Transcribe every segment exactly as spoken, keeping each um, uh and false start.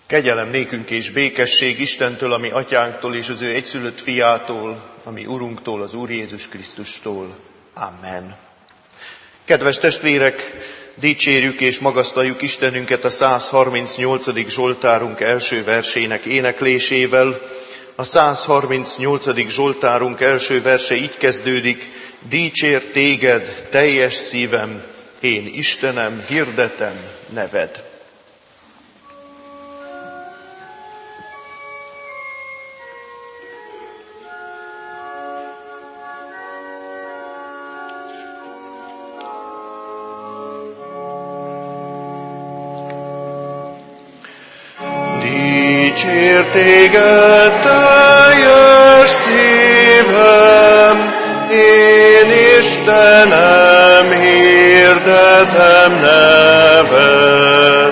Kegyelem nékünk és békesség Istentől, ami atyánktól és az ő egyszülött fiától, ami Urunktól, az Úr Jézus Krisztustól. Amen. Kedves testvérek, dicsérjük és magasztaljuk Istenünket a száz harmincnyolcadik Zsoltárunk első versének éneklésével. A száz harmincnyolcadik Zsoltárunk első verse így kezdődik: Dicsér téged, teljes szívem, én Istenem, hirdetem neved. Dicsér téged, teljes szívem, én Istenem, hirdetem neved.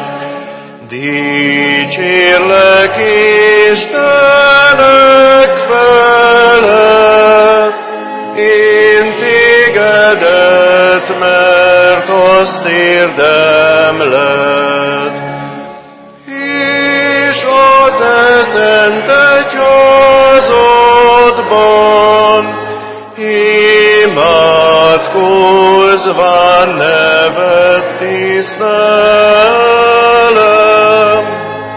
Dicsérlek Istenek felett, én tégedet, mert azt érdemled. És a te szent egyházadban imádkozván neved tisztelem.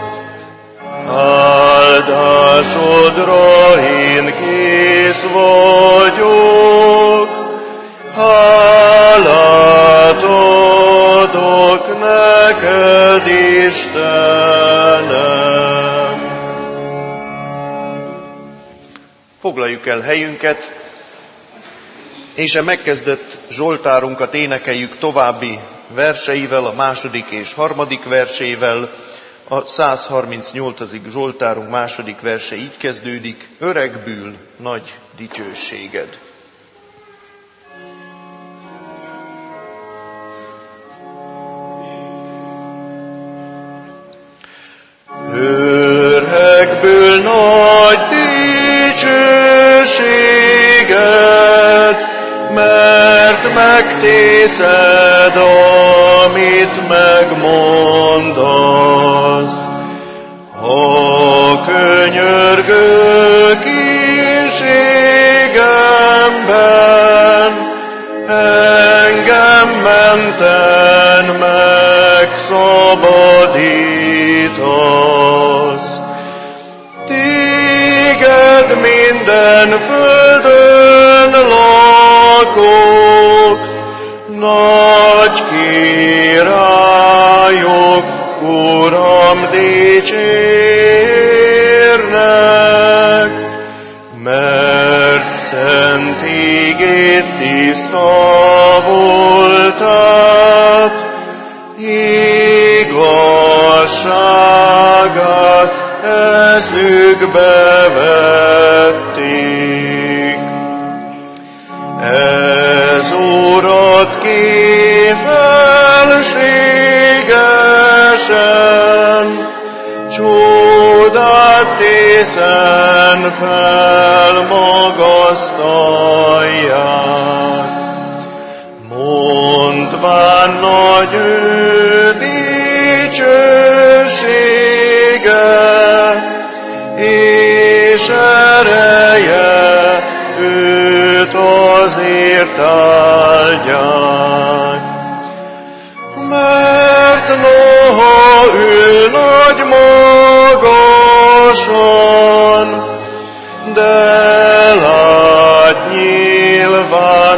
Áldásodra én kész vagyok, hálát adok neked, Istenem. Foglaljuk el helyünket, és a megkezdett Zsoltárunkat énekeljük további verseivel, a második és harmadik versével. A száz harmincnyolcadik Zsoltárunk második verse így kezdődik: Öregbül nagy dicsőséged. Öregből nagy dicsőséged, mert megtészed, amit megmondasz. A könyörgő kínségemben engem menten megszabadítasz. Téged minden földön lakók, nagy királyok, Uram, dicsérnek, mert szent ígéd tiszta voltát, igazságát eszükbe vették. Ez Urat ki felségesen, csodát tészen felmagasztalják. Mondván nagy ő dicsősége, és ereje őt azért áldják. Mert noha ül nagy magasan, de lát nyilván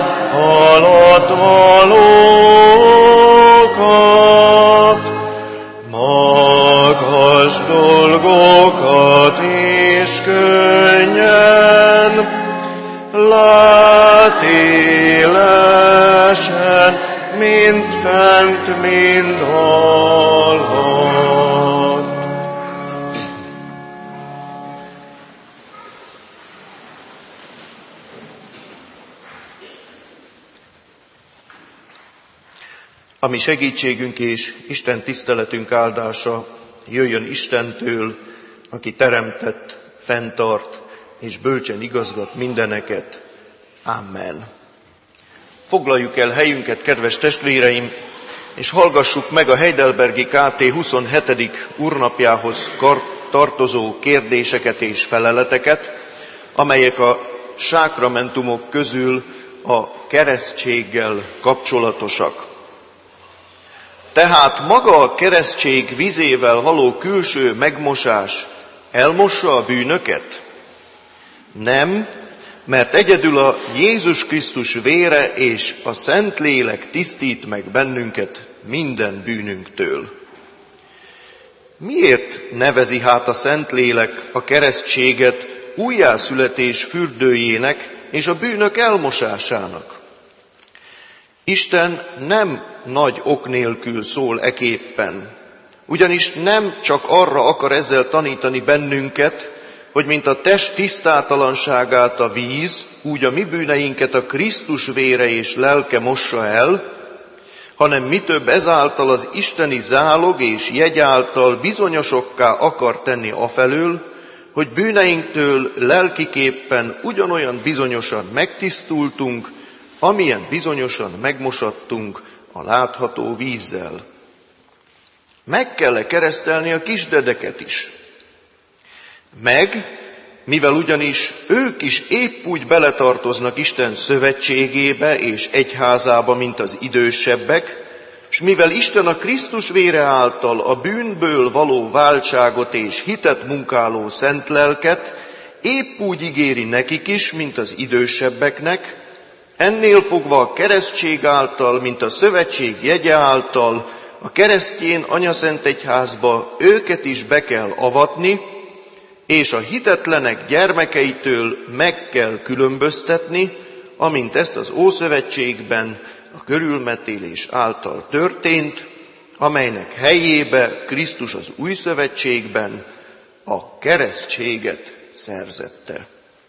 alattvalókat, magas dolgokat is könnyen lát élesen, mint fent, mind alatt. A mi segítségünk és Isten tiszteletünk áldása jöjjön Istentől, aki teremtett, fenntart és bölcsen igazgat mindeneket. Amen. Foglaljuk el helyünket, kedves testvéreim, és hallgassuk meg a Heidelbergi ká té huszonhetedik úrnapjához tartozó kérdéseket és feleleteket, amelyek a sákramentumok közül a keresztséggel kapcsolatosak. Tehát maga a keresztség vizével való külső megmosás elmossa a bűnöket? Nem, mert egyedül a Jézus Krisztus vére és a Szentlélek tisztít meg bennünket minden bűnünktől. Miért nevezi hát a Szentlélek a keresztséget újjászületés fürdőjének és a bűnök elmosásának? Isten nem nagy ok nélkül szól eképpen, ugyanis nem csak arra akar ezzel tanítani bennünket, hogy mint a test tisztátalanságát a víz, úgy a mi bűneinket a Krisztus vére és lelke mossa el, hanem mi több ezáltal az isteni zálog és jegy által bizonyosokká akar tenni afelől, hogy bűneinktől lelkiképpen ugyanolyan bizonyosan megtisztultunk, amilyen bizonyosan megmosattunk a látható vízzel. Meg kell-e keresztelni a kisdedeket is? Meg, mivel ugyanis ők is épp úgy beletartoznak Isten szövetségébe és egyházába, mint az idősebbek, s mivel Isten a Krisztus vére által a bűnből való váltságot és hitet munkáló szent lelket épp úgy ígéri nekik is, mint az idősebbeknek, ennél fogva a keresztség által, mint a szövetség jegye által, a keresztjén anyaszent egyházba őket is be kell avatni, és a hitetlenek gyermekeitől meg kell különböztetni, amint ezt az Ószövetségben a körülmetélés által történt, amelynek helyébe Krisztus az Új Szövetségben a keresztséget szerzette.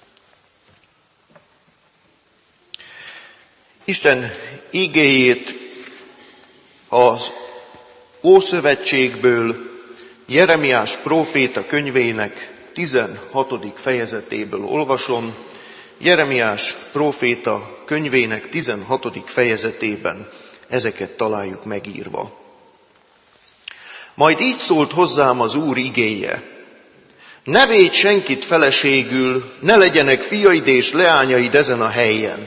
Isten igéjét az Ószövetségből, Jeremiás próféta könyvének tizenhatodik fejezetéből olvasom. Jeremiás próféta könyvének tizenhatodik fejezetében ezeket találjuk megírva. Majd így szólt hozzám az Úr igéje: ne védj senkit feleségül, ne legyenek fiaid és leányaid ezen a helyen.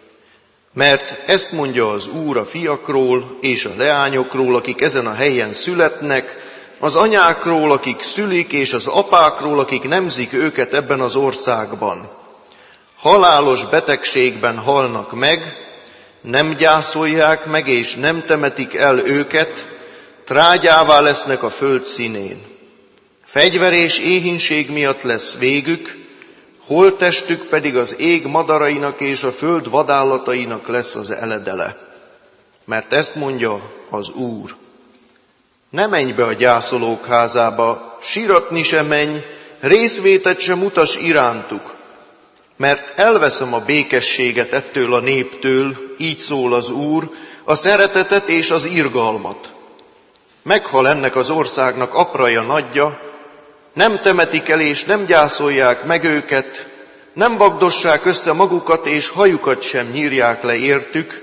Mert ezt mondja az Úr a fiakról és a leányokról, akik ezen a helyen születnek, az anyákról, akik szülik, és az apákról, akik nemzik őket ebben az országban. Halálos betegségben halnak meg, nem gyászolják meg, és nem temetik el őket, trágyává lesznek a föld színén. Fegyver és éhínség miatt lesz végük, holttestük pedig az ég madarainak és a föld vadállatainak lesz az eledele. Mert ezt mondja az Úr: ne menj be a gyászolók házába, síratni se menj, részvétet sem mutass irántuk, mert elveszem a békességet ettől a néptől, így szól az Úr, a szeretetet és az irgalmat. Meghal ennek az országnak apraja nagyja, nem temetik el és nem gyászolják meg őket, nem vagdossák össze magukat és hajukat sem nyírják le értük,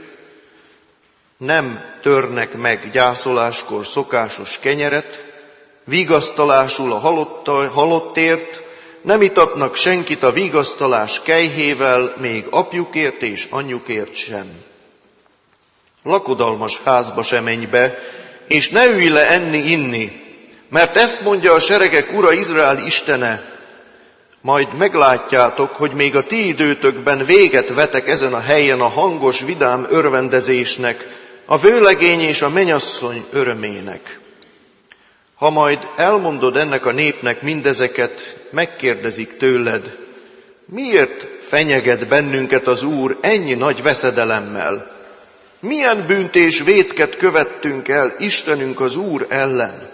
nem törnek meg gyászoláskor szokásos kenyeret, vigasztalásul a halottért, nem itatnak senkit a vigasztalás kejhével, még apjukért és anyjukért sem. Lakodalmas házba sem menj be, és ne ülj le enni-inni, mert ezt mondja a seregek Ura, Izrael Istene: majd meglátjátok, hogy még a ti időtökben véget vetek ezen a helyen a hangos, vidám örvendezésnek, a vőlegény és a mennyasszony örömének. Ha majd elmondod ennek a népnek mindezeket, megkérdezik tőled: miért fenyeged bennünket az Úr ennyi nagy veszedelemmel? Milyen bűnt és vétket követtünk el Istenünk az Úr ellen?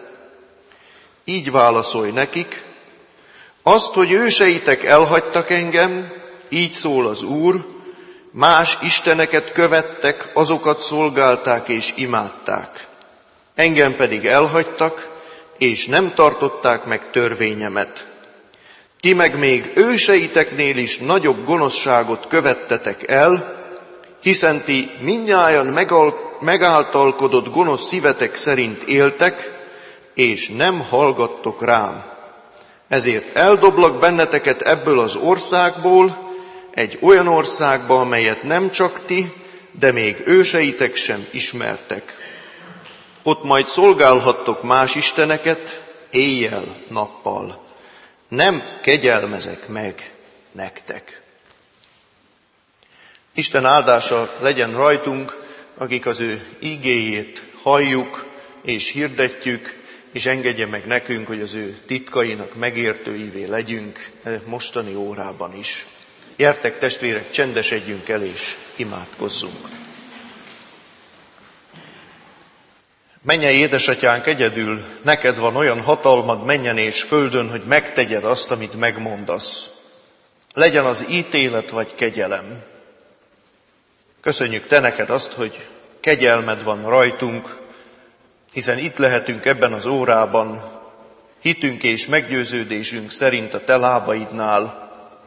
Így válaszolj nekik: azt, hogy őseitek elhagytak engem, így szól az Úr, más isteneket követtek, azokat szolgálták és imádták. Engem pedig elhagytak, és nem tartották meg törvényemet. Ti meg még őseiteknél is nagyobb gonoszságot követtetek el, hiszen ti mindnyájan megáltalkodott gonosz szívetek szerint éltek, és nem hallgattok rám. Ezért eldoblak benneteket ebből az országból, egy olyan országba, amelyet nem csak ti, de még őseitek sem ismertek. Ott majd szolgálhattok más isteneket, éjjel-nappal. Nem kegyelmezek meg nektek. Isten áldása legyen rajtunk, akik az ő ígéjét halljuk és hirdetjük, és engedje meg nekünk, hogy az ő titkainak megértőivé legyünk mostani órában is. Gyertek, testvérek, csendesedjünk el és imádkozzunk. Mennyei édesatyánk, egyedül neked van olyan hatalmad mennyen és földön, hogy megtegyed azt, amit megmondasz. Legyen az ítélet vagy kegyelem. Köszönjük te neked azt, hogy kegyelmed van rajtunk, hiszen itt lehetünk ebben az órában, hitünk és meggyőződésünk szerint a te lábaidnál,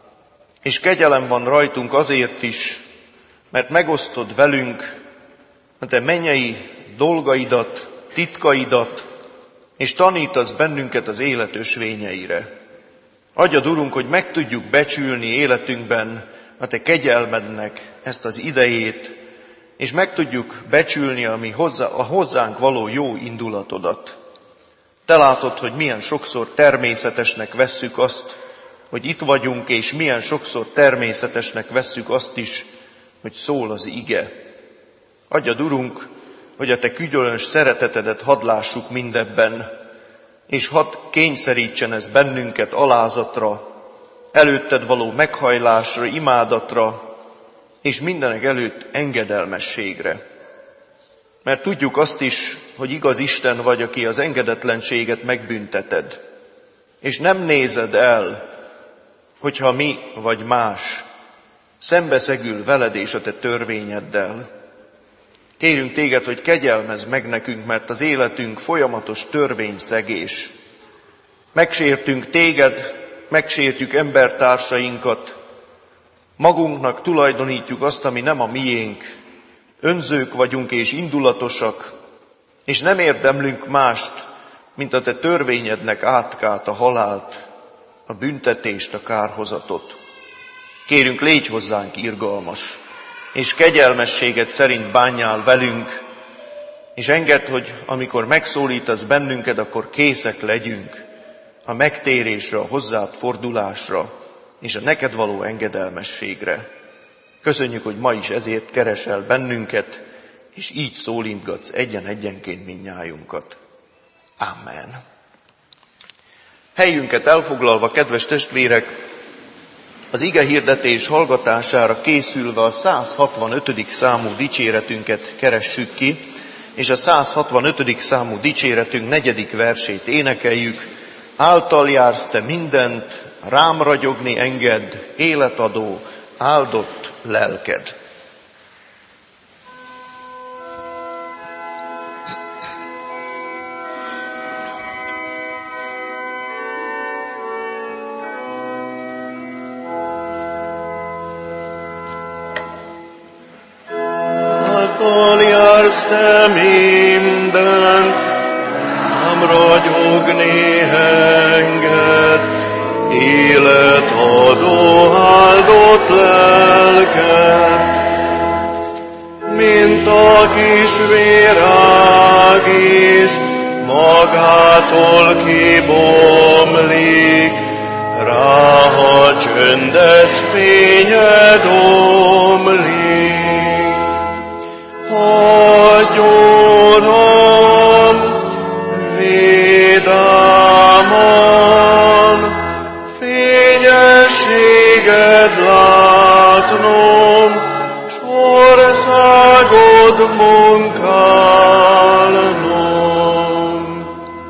és kegyelem van rajtunk azért is, mert megosztod velünk a te mennyei dolgaidat, titkaidat, és tanítasz bennünket az élet ösvényeire. Adjad, Urunk, hogy meg tudjuk becsülni életünkben a te kegyelmednek ezt az idejét, és meg tudjuk becsülni a, mi hozzá, a hozzánk való jó indulatodat. Te látod, hogy milyen sokszor természetesnek vesszük azt, hogy itt vagyunk, és milyen sokszor természetesnek vesszük azt is, hogy szól az ige. Adjad, Urunk, hogy a te különös szeretetedet hadd lássuk mindebben, és hadd kényszerítsen ez bennünket alázatra, előtted való meghajlásra, imádatra, és mindenek előtt engedelmességre. Mert tudjuk azt is, hogy igaz Isten vagy, aki az engedetlenséget megbünteted, és nem nézed el, hogyha mi vagy más szembeszegül veled és a te törvényeddel. Kérünk téged, hogy kegyelmezz meg nekünk, mert az életünk folyamatos törvényszegés. Megsértünk téged, megsértjük embertársainkat, magunknak tulajdonítjuk azt, ami nem a miénk, önzők vagyunk és indulatosak, és nem érdemlünk mást, mint a te törvényednek átkát, a halált, a büntetést, a kárhozatot. Kérünk, légy hozzánk irgalmas, és kegyelmességet szerint bánjál velünk, és engedd, hogy amikor megszólítasz bennünket, akkor készek legyünk a megtérésre, a hozzád fordulásra, és a neked való engedelmességre. Köszönjük, hogy ma is ezért keresel bennünket, és így szólítgatsz egyen-egyenként mindnyájunkat. Amen. Helyünket elfoglalva, kedves testvérek, az ige hirdetés hallgatására készülve a száz hatvanötödik számú dicséretünket keressük ki, és a száz hatvanötödik számú dicséretünk negyedik versét énekeljük. Által jársz te mindent, rám ragyogni engedd, életadó, áldott lelked. Által jársz te mindent, rám ragyogni engedd, életadó, áldott lelked. Mint a kis virág is magától kibomlik, rá, ha csöndes fényed omlik. Hagyj, Uram, vidáman, fényességed látnom, s országod munkálnom.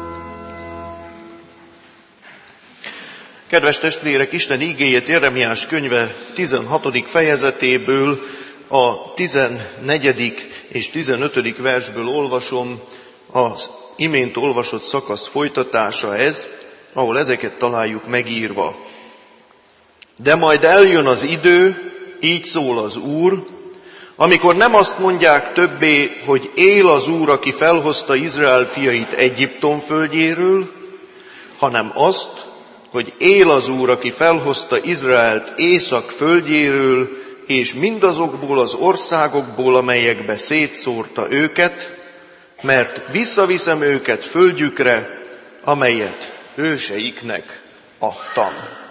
Kedves testvérek, Isten igéjét Jeremiás könyve tizenhatodik fejezetéből, a tizennegyedik és tizenötödik versből olvasom, az imént olvasott szakasz folytatása ez, ahol ezeket találjuk megírva. De majd eljön az idő, így szól az Úr, Amikor nem azt mondják többé, hogy él az Úr, aki felhozta Izrael fiait Egyiptom földjéről, hanem azt, hogy él az Úr, aki felhozta Izraelt Észak földjéről, és mindazokból az országokból, amelyekbe szétszórta őket, mert visszaviszem őket földjükre, amelyet őseiknek adtam.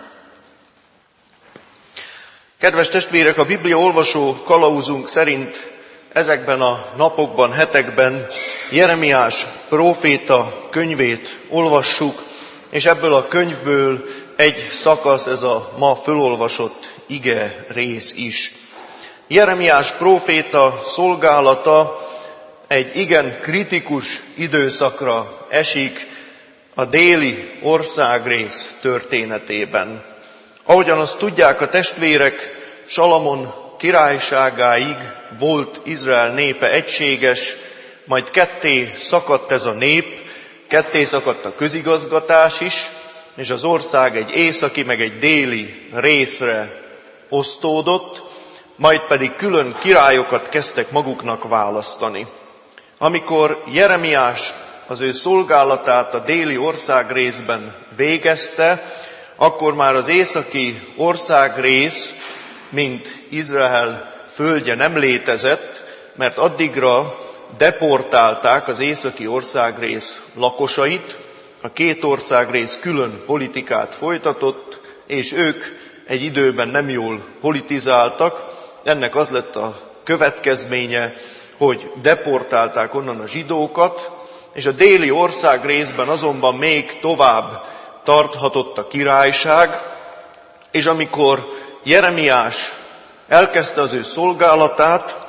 Kedves testvérek, a Biblia olvasó kalauzunk szerint ezekben a napokban, hetekben Jeremiás próféta könyvét olvassuk, és ebből a könyvből egy szakasz, ez a ma fölolvasott ige rész is. Jeremiás próféta szolgálata egy igen kritikus időszakra esik a déli országrész történetében. Ahogyan azt tudják a testvérek, Salamon királyságáig volt Izrael népe egységes, majd ketté szakadt ez a nép, ketté szakadt a közigazgatás is, és az ország egy északi, meg egy déli részre osztódott, majd pedig külön királyokat kezdtek maguknak választani. Amikor Jeremiás az ő szolgálatát a déli országrészben végezte, akkor már az északi országrész, mint Izrael földje nem létezett, mert addigra deportálták az északi országrész lakosait, a két országrész külön politikát folytatott, és ők egy időben nem jól politizáltak. Ennek az lett a következménye, hogy deportálták onnan a zsidókat, és a déli országrészben azonban még tovább tarthatott a királyság, és amikor Jeremiás elkezdte az ő szolgálatát,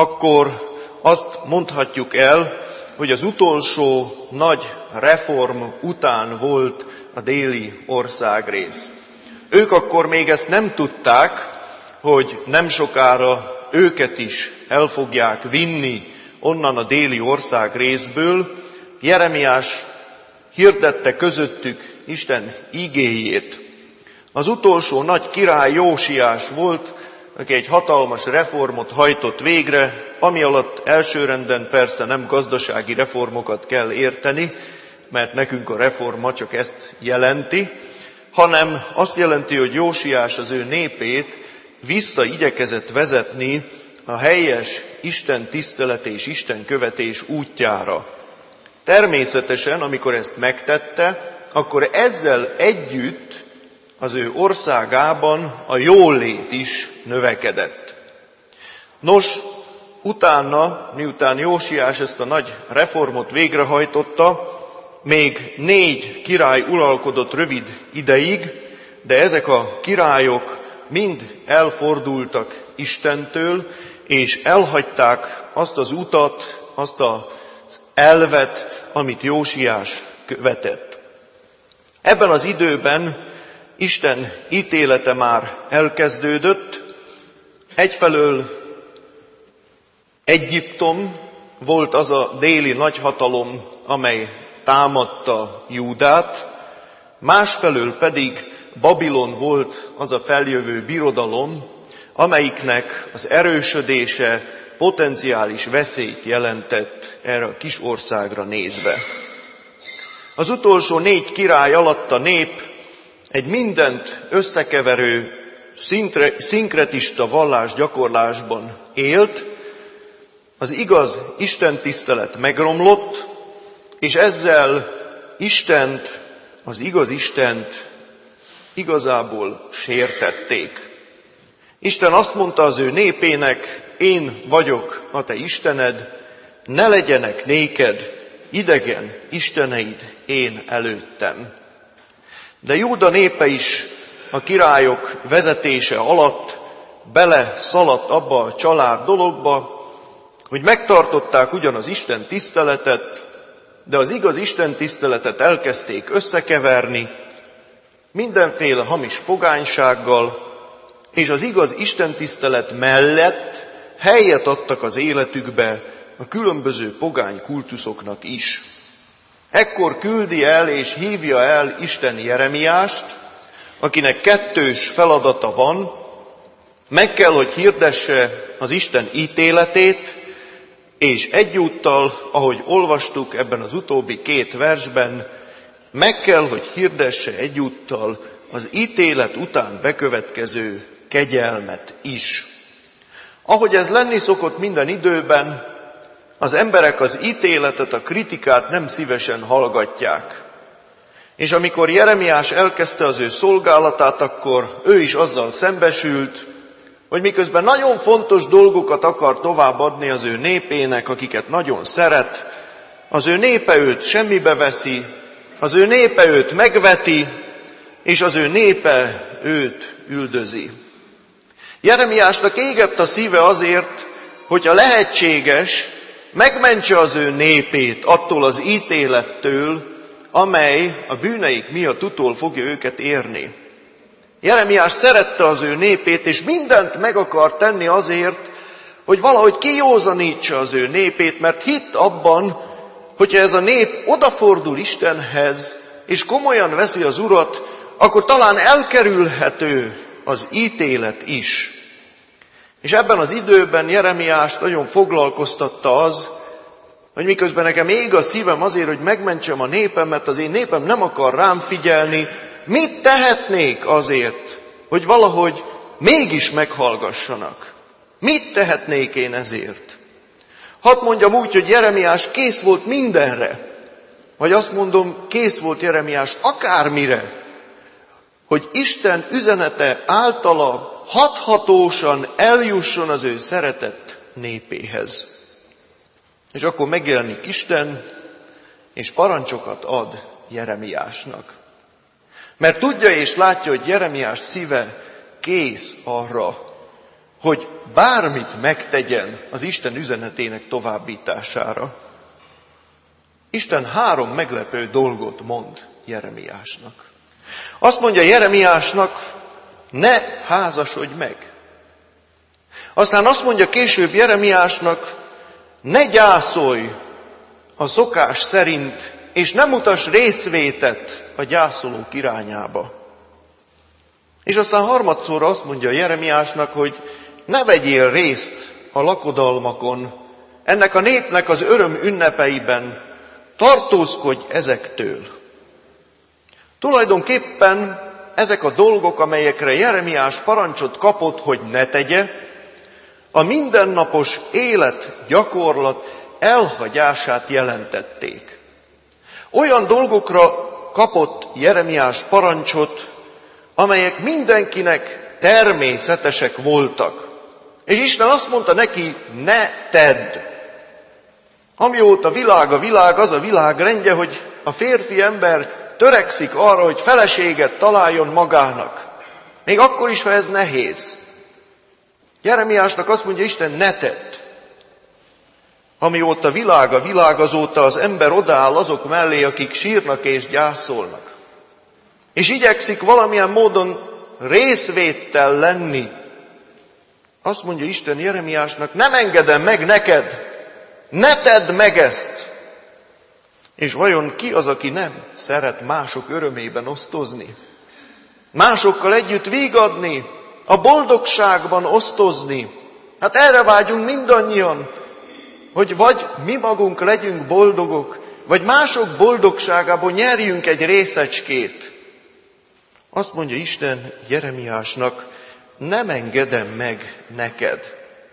akkor azt mondhatjuk el, hogy az utolsó nagy reform után volt a déli országrész. Ők akkor még ezt nem tudták, hogy nem sokára őket is el fogják vinni onnan a déli országrészből. Jeremiás hirdette közöttük Isten igéjét. Az utolsó nagy király Jósiás volt, aki egy hatalmas reformot hajtott végre, ami alatt elsőrenden persze nem gazdasági reformokat kell érteni, mert nekünk a reforma csak ezt jelenti, hanem azt jelenti, hogy Jósiás az ő népét visszaigyekezett vezetni a helyes Isten tisztelet és Isten követés útjára. Természetesen, amikor ezt megtette, akkor ezzel együtt az ő országában a jólét is növekedett. Nos, utána, miután Jósiás ezt a nagy reformot végrehajtotta, még négy király uralkodott rövid ideig, de ezek a királyok mind elfordultak Istentől, és elhagyták azt az utat, azt az elvet, amit Jósiás követett. Ebben az időben Isten ítélete már elkezdődött. Egyfelől Egyiptom volt az a déli nagyhatalom, amely támadta Júdát, másfelől pedig Babilon volt az a feljövő birodalom, amelyiknek az erősödése potenciális veszélyt jelentett erre a kis országra nézve. Az utolsó négy király alatt a nép egy mindent összekeverő, szinkre, szinkretista vallásgyakorlásban élt, az igaz istentisztelet megromlott, és ezzel Istent, az igaz Istent igazából sértették. Isten azt mondta az ő népének, én vagyok a te Istened, ne legyenek néked idegen isteneid én előttem. De Júda népe is a királyok vezetése alatt bele szaladt abba a család dologba, hogy megtartották ugyan az Isten tiszteletet, de az igaz Isten tiszteletet elkezdték összekeverni mindenféle hamis pogánysággal, és az igaz Isten tisztelet mellett helyet adtak az életükbe a különböző pogány kultuszoknak is. Ekkor küldi el és hívja el Isten Jeremiást, akinek kettős feladata van. Meg kell, hogy hirdesse az Isten ítéletét, és egyúttal, ahogy olvastuk ebben az utóbbi két versben, meg kell, hogy hirdesse egyúttal az ítélet után bekövetkező kegyelmet is. Ahogy ez lenni szokott minden időben, az emberek az ítéletet, a kritikát nem szívesen hallgatják. És amikor Jeremiás elkezdte az ő szolgálatát, akkor ő is azzal szembesült, hogy miközben nagyon fontos dolgokat akar továbbadni az ő népének, akiket nagyon szeret, az ő népe őt semmibe veszi, az ő népe őt megveti, és az ő népe őt üldözi. Jeremiásnak égett a szíve azért, hogyha lehetséges, megmentse az ő népét attól az ítélettől, amely a bűneik miatt utol fogja őket érni. Jeremiás szerette az ő népét, és mindent meg akar tenni azért, hogy valahogy kijózanítsa az ő népét, mert hitt abban, hogyha ez a nép odafordul Istenhez, és komolyan veszi az Urat, akkor talán elkerülhető az ítélet is. És ebben az időben Jeremiást nagyon foglalkoztatta az, hogy miközben nekem ég a szívem azért, hogy megmentsem a népemet, az én népem nem akar rám figyelni, mit tehetnék azért, hogy valahogy mégis meghallgassanak? Mit tehetnék én ezért? Hadd mondjam úgy, hogy Jeremiás kész volt mindenre, vagy azt mondom, kész volt Jeremiás akármire, hogy Isten üzenete általa hathatósan eljusson az ő szeretett népéhez. És akkor megjelenik Isten, és parancsokat ad Jeremiásnak. Mert tudja és látja, hogy Jeremiás szíve kész arra, hogy bármit megtegyen az Isten üzenetének továbbítására. Isten három meglepő dolgot mond Jeremiásnak. Azt mondja Jeremiásnak, ne házasodj meg. Aztán azt mondja később Jeremiásnak, ne gyászolj a szokás szerint, és ne mutass részvétet a gyászolók irányába. És aztán harmadszorra azt mondja Jeremiásnak, hogy ne vegyél részt a lakodalmakon, ennek a népnek az öröm ünnepeiben, tartózkodj ezektől. Tulajdonképpen ezek a dolgok, amelyekre Jeremiás parancsot kapott, hogy ne tegye, a mindennapos élet gyakorlat elhagyását jelentették. Olyan dolgokra kapott Jeremiás parancsot, amelyek mindenkinek természetesek voltak. És Isten azt mondta neki, ne tedd. Amióta világ a világ, az a világ rendje, hogy a férfi ember törekszik arra, hogy feleséget találjon magának. Még akkor is, ha ez nehéz. Jeremiásnak azt mondja Isten, ne tedd. Amióta világ a világ, azóta az ember odaáll azok mellé, akik sírnak és gyászolnak. És igyekszik valamilyen módon részvéttel lenni. Azt mondja Isten Jeremiásnak, nem engedem meg neked, ne tedd meg ezt. És vajon ki az, aki nem szeret mások örömében osztozni? Másokkal együtt vígadni, a boldogságban osztozni. Hát erre vágyunk mindannyian, hogy vagy mi magunk legyünk boldogok, vagy mások boldogságából nyerjünk egy részecskét. Azt mondja Isten Jeremiásnak, nem engedem meg neked.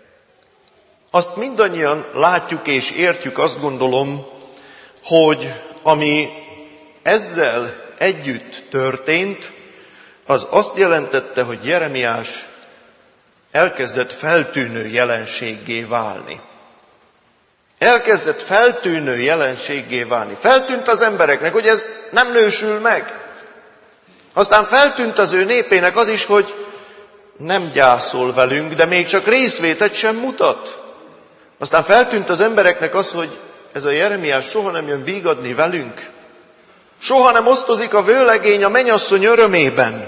Azt mindannyian látjuk és értjük, azt gondolom, hogy ami ezzel együtt történt, az azt jelentette, hogy Jeremiás elkezdett feltűnő jelenséggé válni. Elkezdett feltűnő jelenséggé válni. Feltűnt az embereknek, hogy ez nem nősül meg. Aztán feltűnt az ő népének az is, hogy nem gyászol velünk, de még csak részvétet sem mutat. Aztán feltűnt az embereknek az, hogy ez a Jeremiás soha nem jön vígadni velünk. Soha nem osztozik a vőlegény a mennyasszony örömében.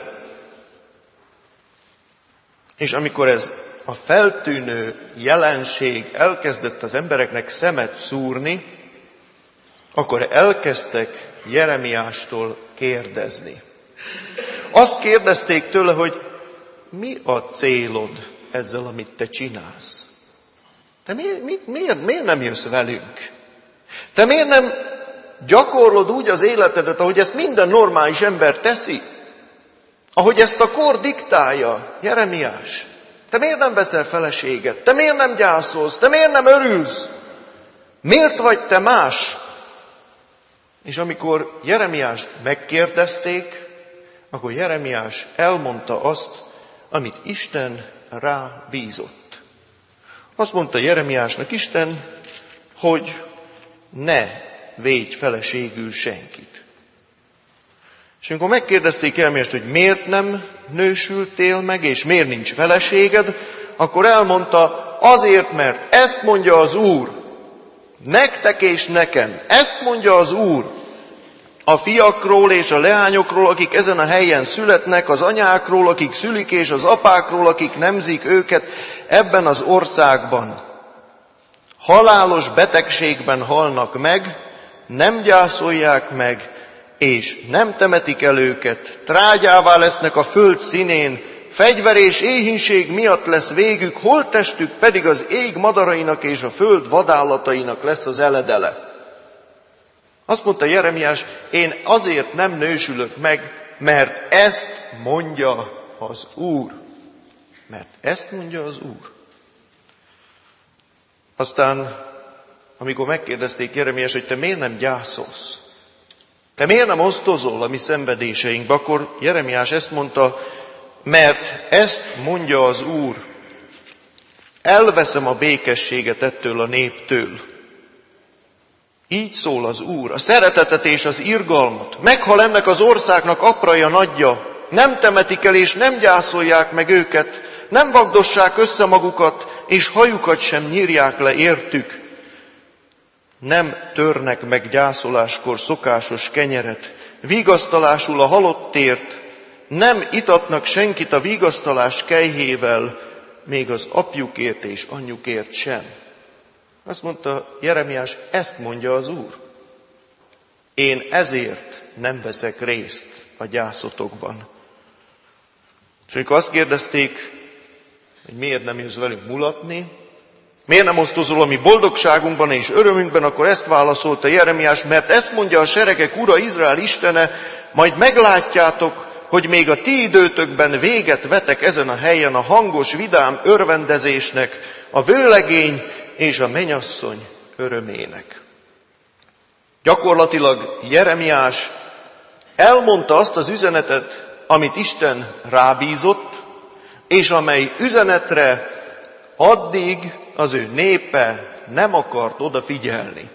És amikor ez a feltűnő jelenség elkezdett az embereknek szemet szúrni, akkor elkezdtek Jeremiástól kérdezni. Azt kérdezték tőle, hogy mi a célod ezzel, amit te csinálsz? Te miért, miért, miért, miért nem jössz velünk? Te miért nem gyakorlod úgy az életedet, ahogy ezt minden normális ember teszi? Ahogy ezt a kor diktálja, Jeremiás. Te miért nem veszel feleséget? Te miért nem gyászolsz? Te miért nem örülsz? Miért vagy te más? És amikor Jeremiást megkérdezték, akkor Jeremiás elmondta azt, amit Isten rá bízott. Azt mondta Jeremiásnak Isten, hogy ne védj feleségül senkit. És amikor megkérdezték Jeremiást, hogy miért nem nősültél meg, és miért nincs feleséged, akkor elmondta, azért, mert ezt mondja az Úr, nektek és nekem, ezt mondja az Úr, a fiakról és a leányokról, akik ezen a helyen születnek, az anyákról, akik szülik, és az apákról, akik nemzik őket ebben az országban. Halálos betegségben halnak meg, nem gyászolják meg, és nem temetik el őket, trágyává lesznek a föld színén, fegyver és éhínség miatt lesz végük, holttestük pedig az ég madarainak és a föld vadállatainak lesz az eledele. Azt mondta Jeremiás, én azért nem nősülök meg, mert ezt mondja az Úr. Mert ezt mondja az Úr. Aztán, amikor megkérdezték Jeremiás, hogy te miért nem gyászolsz? Te miért nem osztozol a mi szenvedéseinkbe? Akkor Jeremiás ezt mondta, mert ezt mondja az Úr. Elveszem a békességet ettől a néptől. Így szól az Úr, a szeretetet és az irgalmat. Meghal ennek az országnak apraja nagyja. Nem temetik el és nem gyászolják meg őket. Nem vagdossák össze magukat, és hajukat sem nyírják le értük. Nem törnek meg gyászoláskor szokásos kenyeret. Vigasztalásul a halottért. Nem itatnak senkit a vigasztalás kejhével, még az apjukért és anyjukért sem. Azt mondta Jeremiás, ezt mondja az Úr. Én ezért nem veszek részt a gyászotokban. És amikor azt kérdezték, hogy miért nem jössz velünk mulatni, miért nem osztozol a mi boldogságunkban és örömünkben, akkor ezt válaszolta Jeremiás, mert ezt mondja a seregek Ura, Izrael Istene, majd meglátjátok, hogy még a ti időtökben véget vetek ezen a helyen a hangos, vidám örvendezésnek, a vőlegény és a mennyasszony örömének. Gyakorlatilag Jeremiás elmondta azt az üzenetet, amit Isten rábízott, és amely üzenetre addig az ő népe nem akart odafigyelni.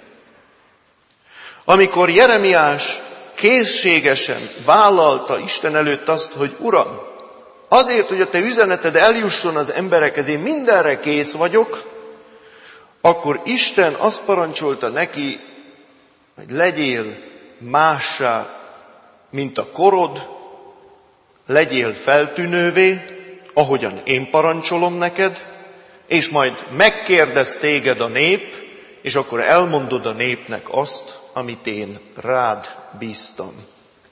Amikor Jeremiás készségesen vállalta Isten előtt azt, hogy Uram, azért, hogy a te üzeneted eljusson az emberekhez, én mindenre kész vagyok, akkor Isten azt parancsolta neki, hogy legyél mássá, mint a korod, legyél feltűnővé, ahogyan én parancsolom neked, és majd megkérdez téged a nép, és akkor elmondod a népnek azt, amit én rád bíztam.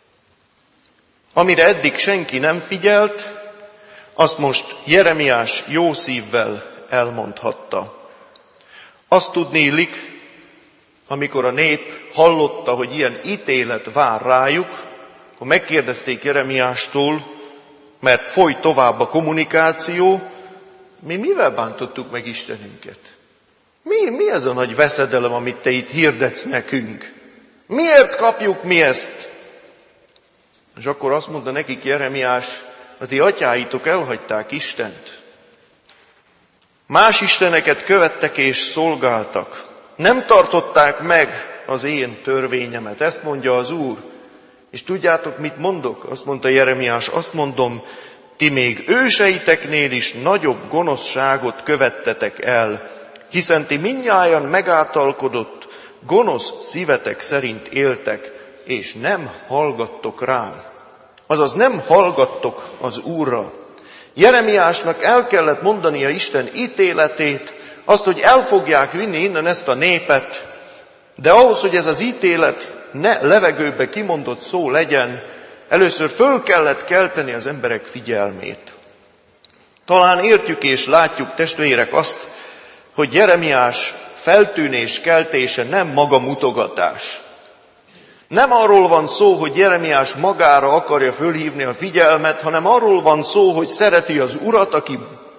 Amire eddig senki nem figyelt, azt most Jeremiás jó szívvel elmondhatta. Azt tudnélik, amikor a nép hallotta, hogy ilyen ítélet vár rájuk, akkor megkérdezték Jeremiástól, mert folyt tovább a kommunikáció, mi mivel bántottuk meg Istenünket? Mi, mi ez a nagy veszedelem, amit te itt hirdetsz nekünk? Miért kapjuk mi ezt? És akkor azt mondta nekik Jeremiás, a ti atyáitok elhagyták Istent. Más isteneket követtek és szolgáltak. Nem tartották meg az én törvényemet. Ezt mondja az Úr. És tudjátok, mit mondok? Azt mondta Jeremiás, azt mondom, ti még őseiteknél is nagyobb gonoszságot követtetek el, hiszen ti mindnyájan megáltalkodott, gonosz szívetek szerint éltek, és nem hallgattok rám. Azaz nem hallgattok az Úrra. Jeremiásnak el kellett mondania Isten ítéletét, azt, hogy el fogják vinni innen ezt a népet, de ahhoz, hogy ez az ítélet ne levegőbe kimondott szó legyen, először föl kellett kelteni az emberek figyelmét. Talán értjük és látjuk, testvérek, azt, hogy Jeremiás feltűnés keltése nem maga mutogatás. Nem arról van szó, hogy Jeremiás magára akarja fölhívni a figyelmet, hanem arról van szó, hogy szereti az Urat, aki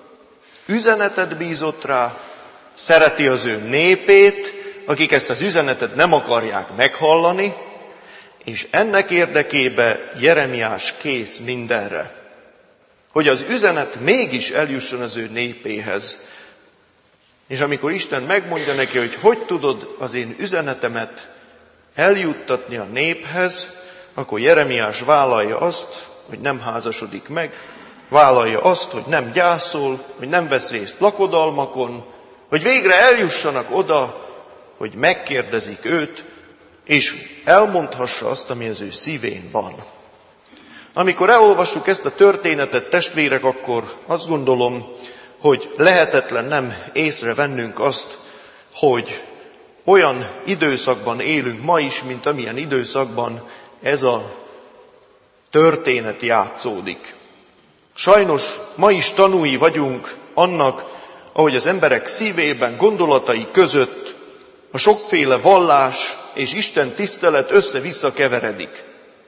üzenetet bízott rá, szereti az ő népét, akik ezt az üzenetet nem akarják meghallani, és ennek érdekében Jeremiás kész mindenre, hogy az üzenet mégis eljusson az ő népéhez. És amikor Isten megmondja neki, hogy hogy tudod az én üzenetemet eljuttatni a néphez, akkor Jeremiás vállalja azt, hogy nem házasodik meg, vállalja azt, hogy nem gyászol, hogy nem vesz részt lakodalmakon, hogy végre eljussanak oda, hogy megkérdezik őt, és elmondhassa azt, ami az ő szívén van. Amikor elolvassuk ezt a történetet, testvérek, akkor azt gondolom, hogy lehetetlen nem észrevennünk azt, hogy olyan időszakban élünk ma is, mint amilyen időszakban ez a történet játszódik. Sajnos ma is tanúi vagyunk annak, ahogy az emberek szívében, gondolatai között a sokféle vallás és Isten tisztelet össze-vissza keveredik.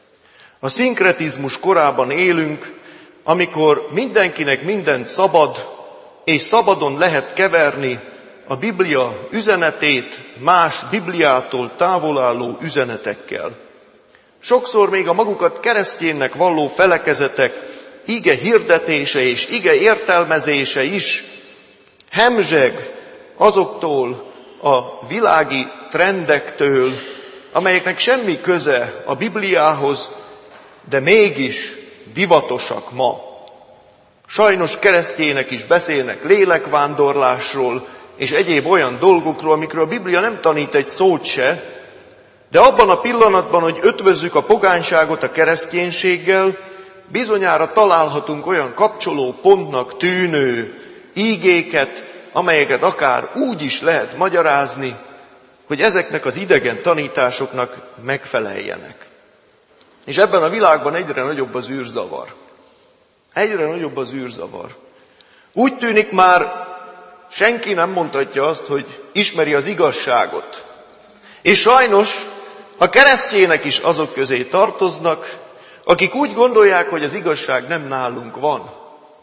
A szinkretizmus korában élünk, amikor mindenkinek mindent szabad, és szabadon lehet keverni a Biblia üzenetét más Bibliától távol álló üzenetekkel. Sokszor még a magukat kereszténynek valló felekezetek ige hirdetése és ige értelmezése is hemzseg azoktól a világi trendektől, amelyeknek semmi köze a Bibliához, de mégis divatosak ma. Sajnos keresztények is beszélnek lélekvándorlásról, és egyéb olyan dolgokról, amikről a Biblia nem tanít egy szót se, de abban a pillanatban, hogy ötvözzük a pogányságot a kereszténységgel, bizonyára találhatunk olyan kapcsoló pontnak tűnő ígéket, amelyeket akár úgy is lehet magyarázni, hogy ezeknek az idegen tanításoknak megfeleljenek. És ebben a világban egyre nagyobb az űrzavar. Egyre nagyobb az űrzavar. Úgy tűnik már senki nem mondhatja azt, hogy ismeri az igazságot. És sajnos a keresztjének is azok közé tartoznak, akik úgy gondolják, hogy az igazság nem nálunk van.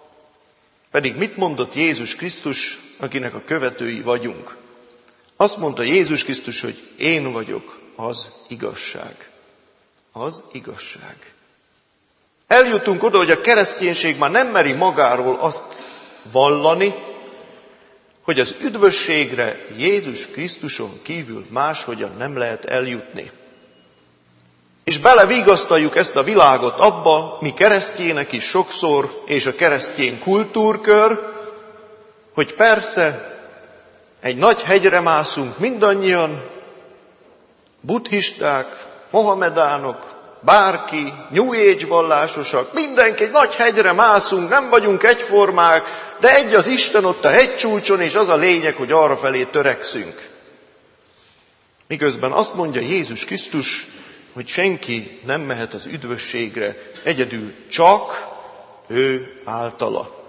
Pedig mit mondott Jézus Krisztus, akinek a követői vagyunk? Azt mondta Jézus Krisztus, hogy én vagyok az igazság. Az igazság. Eljutunk oda, hogy a kereszténység már nem meri magáról azt vallani, hogy az üdvösségre Jézus Krisztuson kívül máshogyan nem lehet eljutni. És belevigasztaljuk ezt a világot abba, mi keresztjének is sokszor, és a keresztény kultúrkör, hogy persze egy nagy hegyre mászunk mindannyian, buddhisták, mohamedánok, bárki, New Age vallásosak, mindenki egy nagy hegyre mászunk, nem vagyunk egyformák, de egy az Isten ott a hegycsúcson, és az a lényeg, hogy arrafelé törekszünk. Miközben azt mondja Jézus Krisztus, hogy senki nem mehet az üdvösségre, egyedül csak ő általa.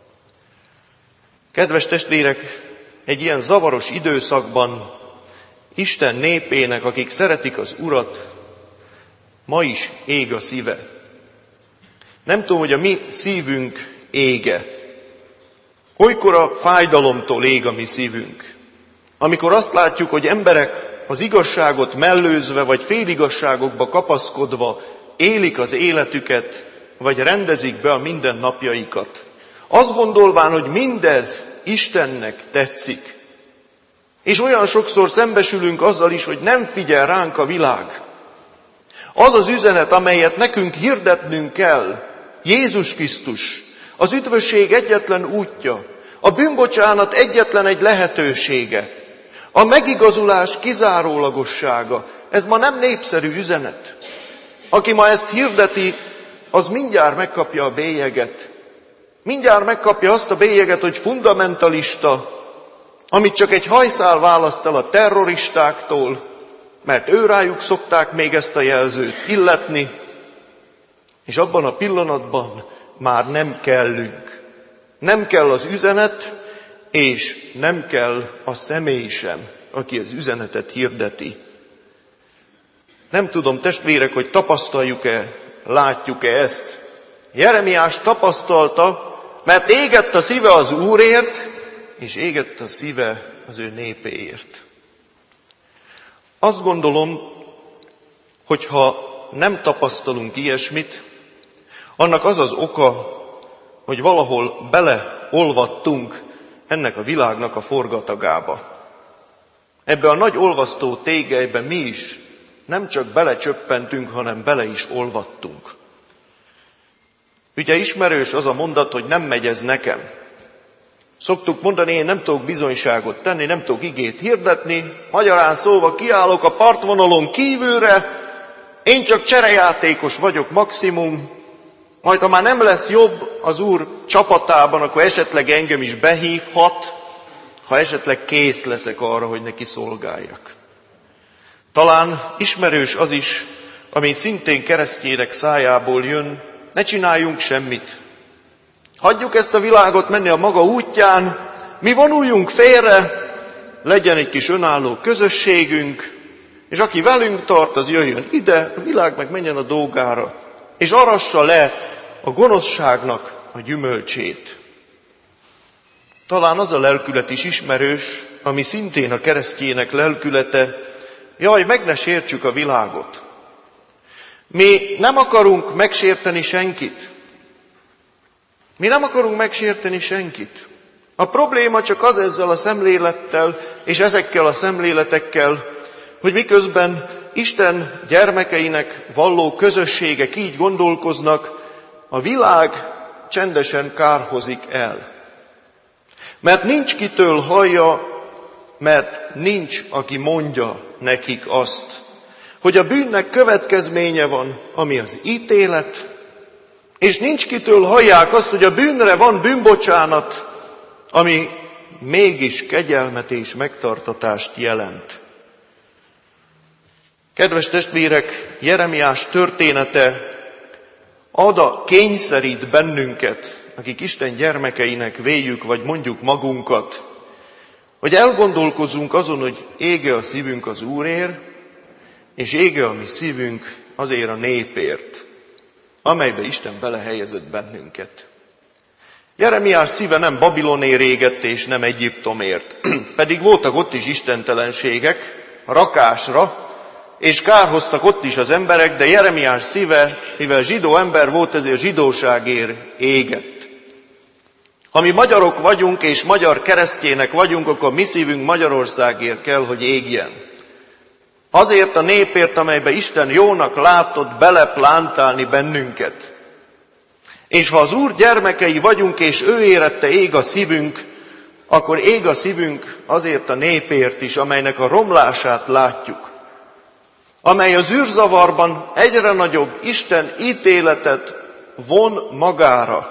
Kedves testvérek, egy ilyen zavaros időszakban Isten népének, akik szeretik az Urat, ma is ég a szíve. Nem tudom, hogy a mi szívünk ége. Olykor a fájdalomtól ég a mi szívünk. Amikor azt látjuk, hogy emberek az igazságot mellőzve, vagy féligasságokba kapaszkodva élik az életüket, vagy rendezik be a mindennapjaikat. Azt gondolván, hogy mindez Istennek tetszik. És olyan sokszor szembesülünk azzal is, hogy nem figyel ránk a világ. Az az üzenet, amelyet nekünk hirdetnünk kell, Jézus Krisztus, az üdvösség egyetlen útja, a bűnbocsánat egyetlen egy lehetősége, a megigazulás kizárólagossága, ez ma nem népszerű üzenet. Aki ma ezt hirdeti, az mindjárt megkapja a bélyeget. Mindjárt megkapja azt a bélyeget, hogy fundamentalista, amit csak egy hajszál választ el a terroristáktól, mert őrájuk szokták még ezt a jelzőt illetni, és abban a pillanatban már nem kellünk. Nem kell az üzenet, és nem kell a személy sem, aki az üzenetet hirdeti. Nem tudom, testvérek, hogy tapasztaljuk-e, látjuk-e ezt. Jeremiás tapasztalta, mert égett a szíve az Úrért, és égett a szíve az ő népéért. Azt gondolom, hogyha nem tapasztalunk ilyesmit, annak az az oka, hogy valahol beleolvadtunk ennek a világnak a forgatagába. Ebbe a nagy olvasztó tégelybe mi is nem csak belecsöppentünk, hanem bele is olvadtunk. Ugye ismerős az a mondat, hogy nem megy ez nekem. Szoktuk mondani, én nem tudok bizonyságot tenni, nem tudok igét hirdetni, magyarán szólva kiállok a partvonalon kívülre, én csak cserejátékos vagyok maximum, majd ha már nem lesz jobb az Úr csapatában, akkor esetleg engem is behívhat, ha esetleg kész leszek arra, hogy neki szolgáljak. Talán ismerős az is, ami szintén keresztjérek szájából jön, ne csináljunk semmit. Hagyjuk ezt a világot menni a maga útján, mi vonuljunk félre, legyen egy kis önálló közösségünk, és aki velünk tart, az jöjjön ide, a világ meg menjen a dolgára, és arassa le a gonoszságnak a gyümölcsét. Talán az a lelkület is ismerős, ami szintén a keresztjének lelkülete, jaj, meg ne sértsük a világot. Mi nem akarunk megsérteni senkit. Mi nem akarunk megsérteni senkit. A probléma csak az ezzel a szemlélettel, és ezekkel a szemléletekkel, hogy miközben Isten gyermekeinek valló közösségek így gondolkoznak, a világ csendesen kárhozik el. Mert nincs kitől hallja, mert nincs, aki mondja nekik azt, hogy a bűnnek következménye van, ami az ítélet, és nincs kitől hallják azt, hogy a bűnre van bűnbocsánat, ami mégis kegyelmet és megtartatást jelent. Kedves testvérek, Jeremiás története arra kényszerít bennünket, akik Isten gyermekeinek véljük, vagy mondjuk magunkat, hogy elgondolkozzunk azon, hogy ége a szívünk az Úrért, és ége a mi szívünk azért a népért, amelybe Isten belehelyezett bennünket. Jeremiás szíve nem Babilonért égett, és nem Egyiptomért, pedig voltak ott is istentelenségek, rakásra, és kárhoztak ott is az emberek, de Jeremiás szíve, mivel zsidó ember volt, ezért zsidóságért égett. Ha mi magyarok vagyunk, és magyar keresztjének vagyunk, akkor mi szívünk Magyarországért kell, hogy égjen. Azért a népért, amelybe Isten jónak látott beleplántálni bennünket. És ha az Úr gyermekei vagyunk, és ő érette ég a szívünk, akkor ég a szívünk azért a népért is, amelynek a romlását látjuk. Amely az űrzavarban egyre nagyobb Isten ítéletet von magára.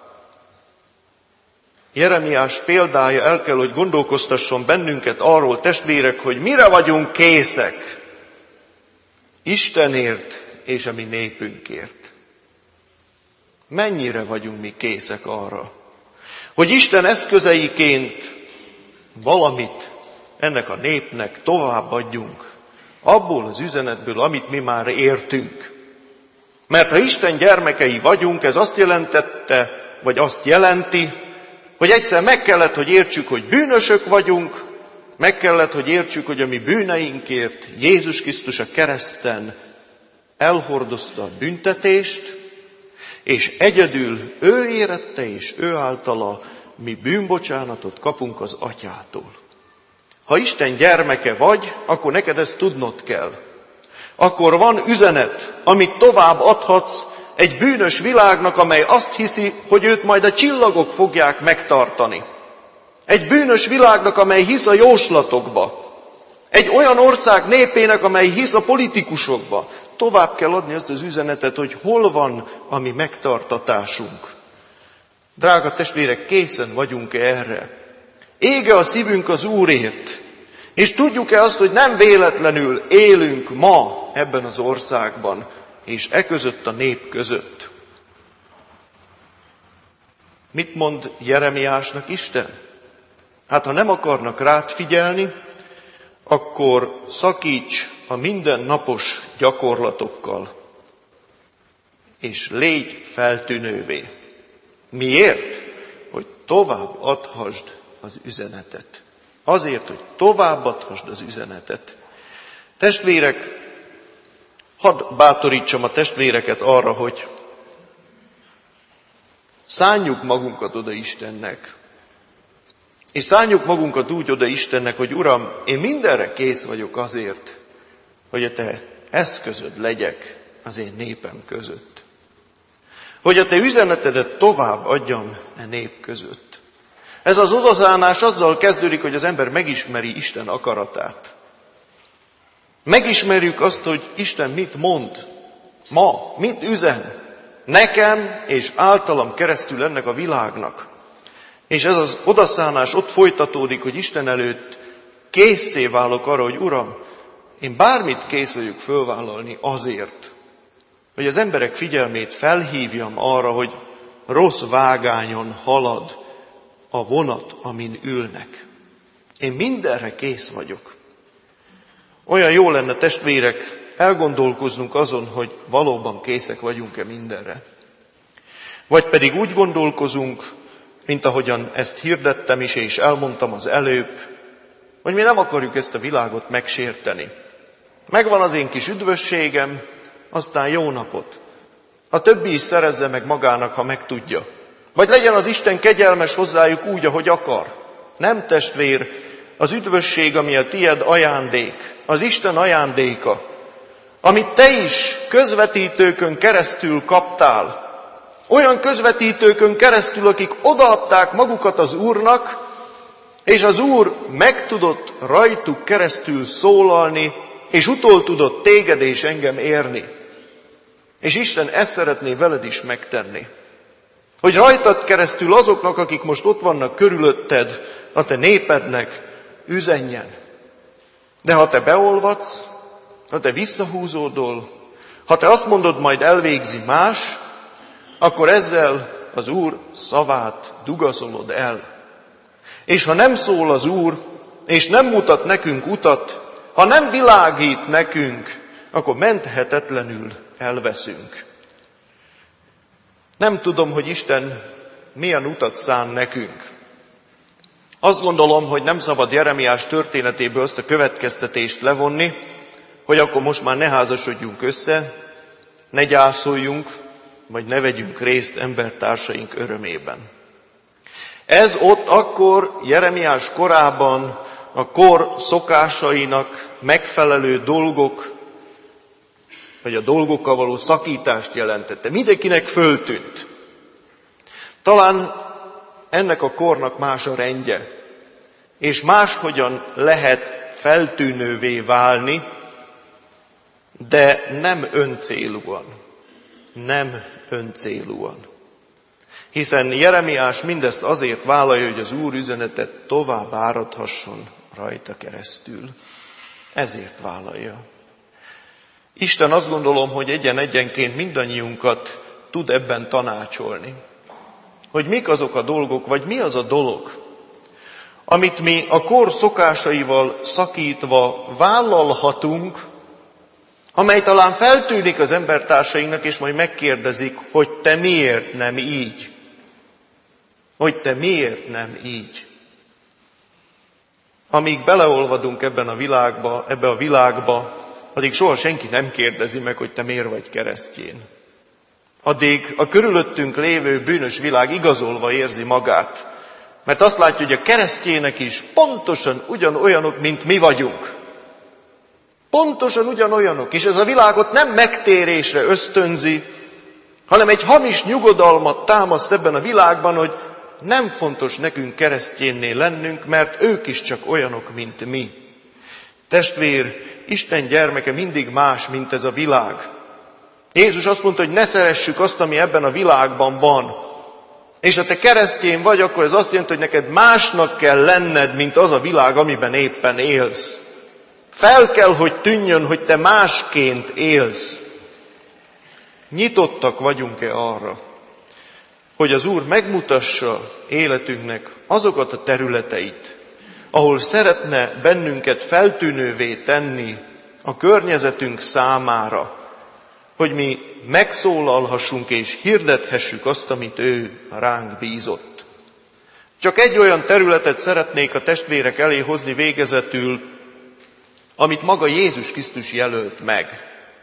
Jeremiás példája el kell, hogy gondolkoztasson bennünket arról, testvérek, hogy mire vagyunk készek Istenért és a mi népünkért. Mennyire vagyunk mi készek arra, hogy Isten eszközeiként valamit ennek a népnek továbbadjunk, abból az üzenetből, amit mi már értünk. Mert ha Isten gyermekei vagyunk, ez azt jelentette, vagy azt jelenti, hogy egyszer meg kellett, hogy értsük, hogy bűnösök vagyunk, meg kellett, hogy értsük, hogy a mi bűneinkért Jézus Krisztus a kereszten elhordozta a büntetést, és egyedül ő érette, és ő általa mi bűnbocsánatot kapunk az Atyától. Ha Isten gyermeke vagy, akkor neked ezt tudnod kell. Akkor van üzenet, amit tovább adhatsz egy bűnös világnak, amely azt hiszi, hogy őt majd a csillagok fogják megtartani. Egy bűnös világnak, amely hisz a jóslatokba. Egy olyan ország népének, amely hisz a politikusokba. Tovább kell adni azt az üzenetet, hogy hol van a mi megtartatásunk. Drága testvérek, készen vagyunk-e erre? Ége a szívünk az Úrért, és tudjuk-e azt, hogy nem véletlenül élünk ma ebben az országban, és e között a nép között. Mit mond Jeremiásnak Isten? Hát ha nem akarnak rád figyelni, akkor szakíts a mindennapos gyakorlatokkal, és légy feltűnővé. Miért? Hogy tovább adhassd az üzenetet. Azért, hogy tovább adhassd az üzenetet. Testvérek, hadd bátorítsam a testvéreket arra, hogy szánjuk magunkat oda Istennek. És szánjuk magunkat úgy oda Istennek, hogy Uram, én mindenre kész vagyok azért, hogy a Te eszközöd legyek az én népem között. Hogy a Te üzenetedet tovább adjam a nép között. Ez az odaszánás azzal kezdődik, hogy az ember megismeri Isten akaratát. Megismerjük azt, hogy Isten mit mond ma, mit üzen nekem és általam keresztül ennek a világnak. És ez az odaszánás ott folytatódik, hogy Isten előtt készé válok arra, hogy Uram, én bármit kész vagyok fölvállalni azért, hogy az emberek figyelmét felhívjam arra, hogy rossz vágányon halad a vonat, amin ülnek. Én mindenre kész vagyok. Olyan jó lenne, testvérek, elgondolkoznunk azon, hogy valóban készek vagyunk-e mindenre. Vagy pedig úgy gondolkozunk, mint ahogyan ezt hirdettem is, és elmondtam az előbb, hogy mi nem akarjuk ezt a világot megsérteni. Megvan az én kis üdvösségem, aztán jó napot. A többi is szerezze meg magának, ha meg tudja. Vagy legyen az Isten kegyelmes hozzájuk úgy, ahogy akar. Nem, testvér, az üdvösség, ami a tied ajándék, az Isten ajándéka, amit te is közvetítőkön keresztül kaptál, olyan közvetítőkön keresztül, akik odaadták magukat az Úrnak, és az Úr meg tudott rajtuk keresztül szólalni, és utol tudott téged és engem érni. És Isten ezt szeretné veled is megtenni. Hogy rajtad keresztül azoknak, akik most ott vannak körülötted, a te népednek üzenjen. De ha te beolvadsz, ha te visszahúzódol, ha te azt mondod, majd elvégzi más, akkor ezzel az Úr szavát dugaszolod el. És ha nem szól az Úr, és nem mutat nekünk utat, ha nem világít nekünk, akkor menthetetlenül elveszünk. Nem tudom, hogy Isten milyen utat szán nekünk. Azt gondolom, hogy nem szabad Jeremiás történetéből azt a következtetést levonni, hogy akkor most már ne házasodjunk össze, ne gyászoljunk, vagy ne vegyünk részt embertársaink örömében. Ez ott akkor Jeremiás korában a kor szokásainak megfelelő dolgok, vagy a dolgokkal való szakítást jelentette. Mindenkinek föltűnt. Talán ennek a kornak más a rendje, és máshogyan lehet feltűnővé válni, de nem öncélúan. Nem öncélúan. Hiszen Jeremiás mindezt azért vállalja, hogy az Úr üzenetet tovább áradhasson rajta keresztül. Ezért vállalja. Isten, azt gondolom, hogy egyen-egyenként mindannyiunkat tud ebben tanácsolni. Hogy mik azok a dolgok, vagy mi az a dolog, amit mi a kor szokásaival szakítva vállalhatunk, amely talán feltűnik az embertársainknak, és majd megkérdezik, hogy te miért nem így? Hogy te miért nem így? Amíg beleolvadunk ebben a világba, ebbe a világba, addig soha senki nem kérdezi meg, hogy te miért vagy keresztjén. Addig a körülöttünk lévő bűnös világ igazolva érzi magát, mert azt látja, hogy a keresztjének is pontosan ugyanolyanok, mint mi vagyunk. Pontosan ugyanolyanok, és ez a világot nem megtérésre ösztönzi, hanem egy hamis nyugodalmat támaszt ebben a világban, hogy nem fontos nekünk keresztjénné lennünk, mert ők is csak olyanok, mint mi. Testvér, Isten gyermeke mindig más, mint ez a világ. Jézus azt mondta, hogy ne szeressük azt, ami ebben a világban van. És ha te keresztjén vagy, akkor ez azt jelenti, hogy neked másnak kell lenned, mint az a világ, amiben éppen élsz. Fel kell, hogy tűnjön, hogy te másként élsz. Nyitottak vagyunk-e arra, hogy az Úr megmutassa életünknek azokat a területeit, ahol szeretne bennünket feltűnővé tenni a környezetünk számára, hogy mi megszólalhassunk és hirdethessük azt, amit ő ránk bízott. Csak egy olyan területet szeretnék a testvérek elé hozni végezetül, amit maga Jézus Krisztus jelölt meg.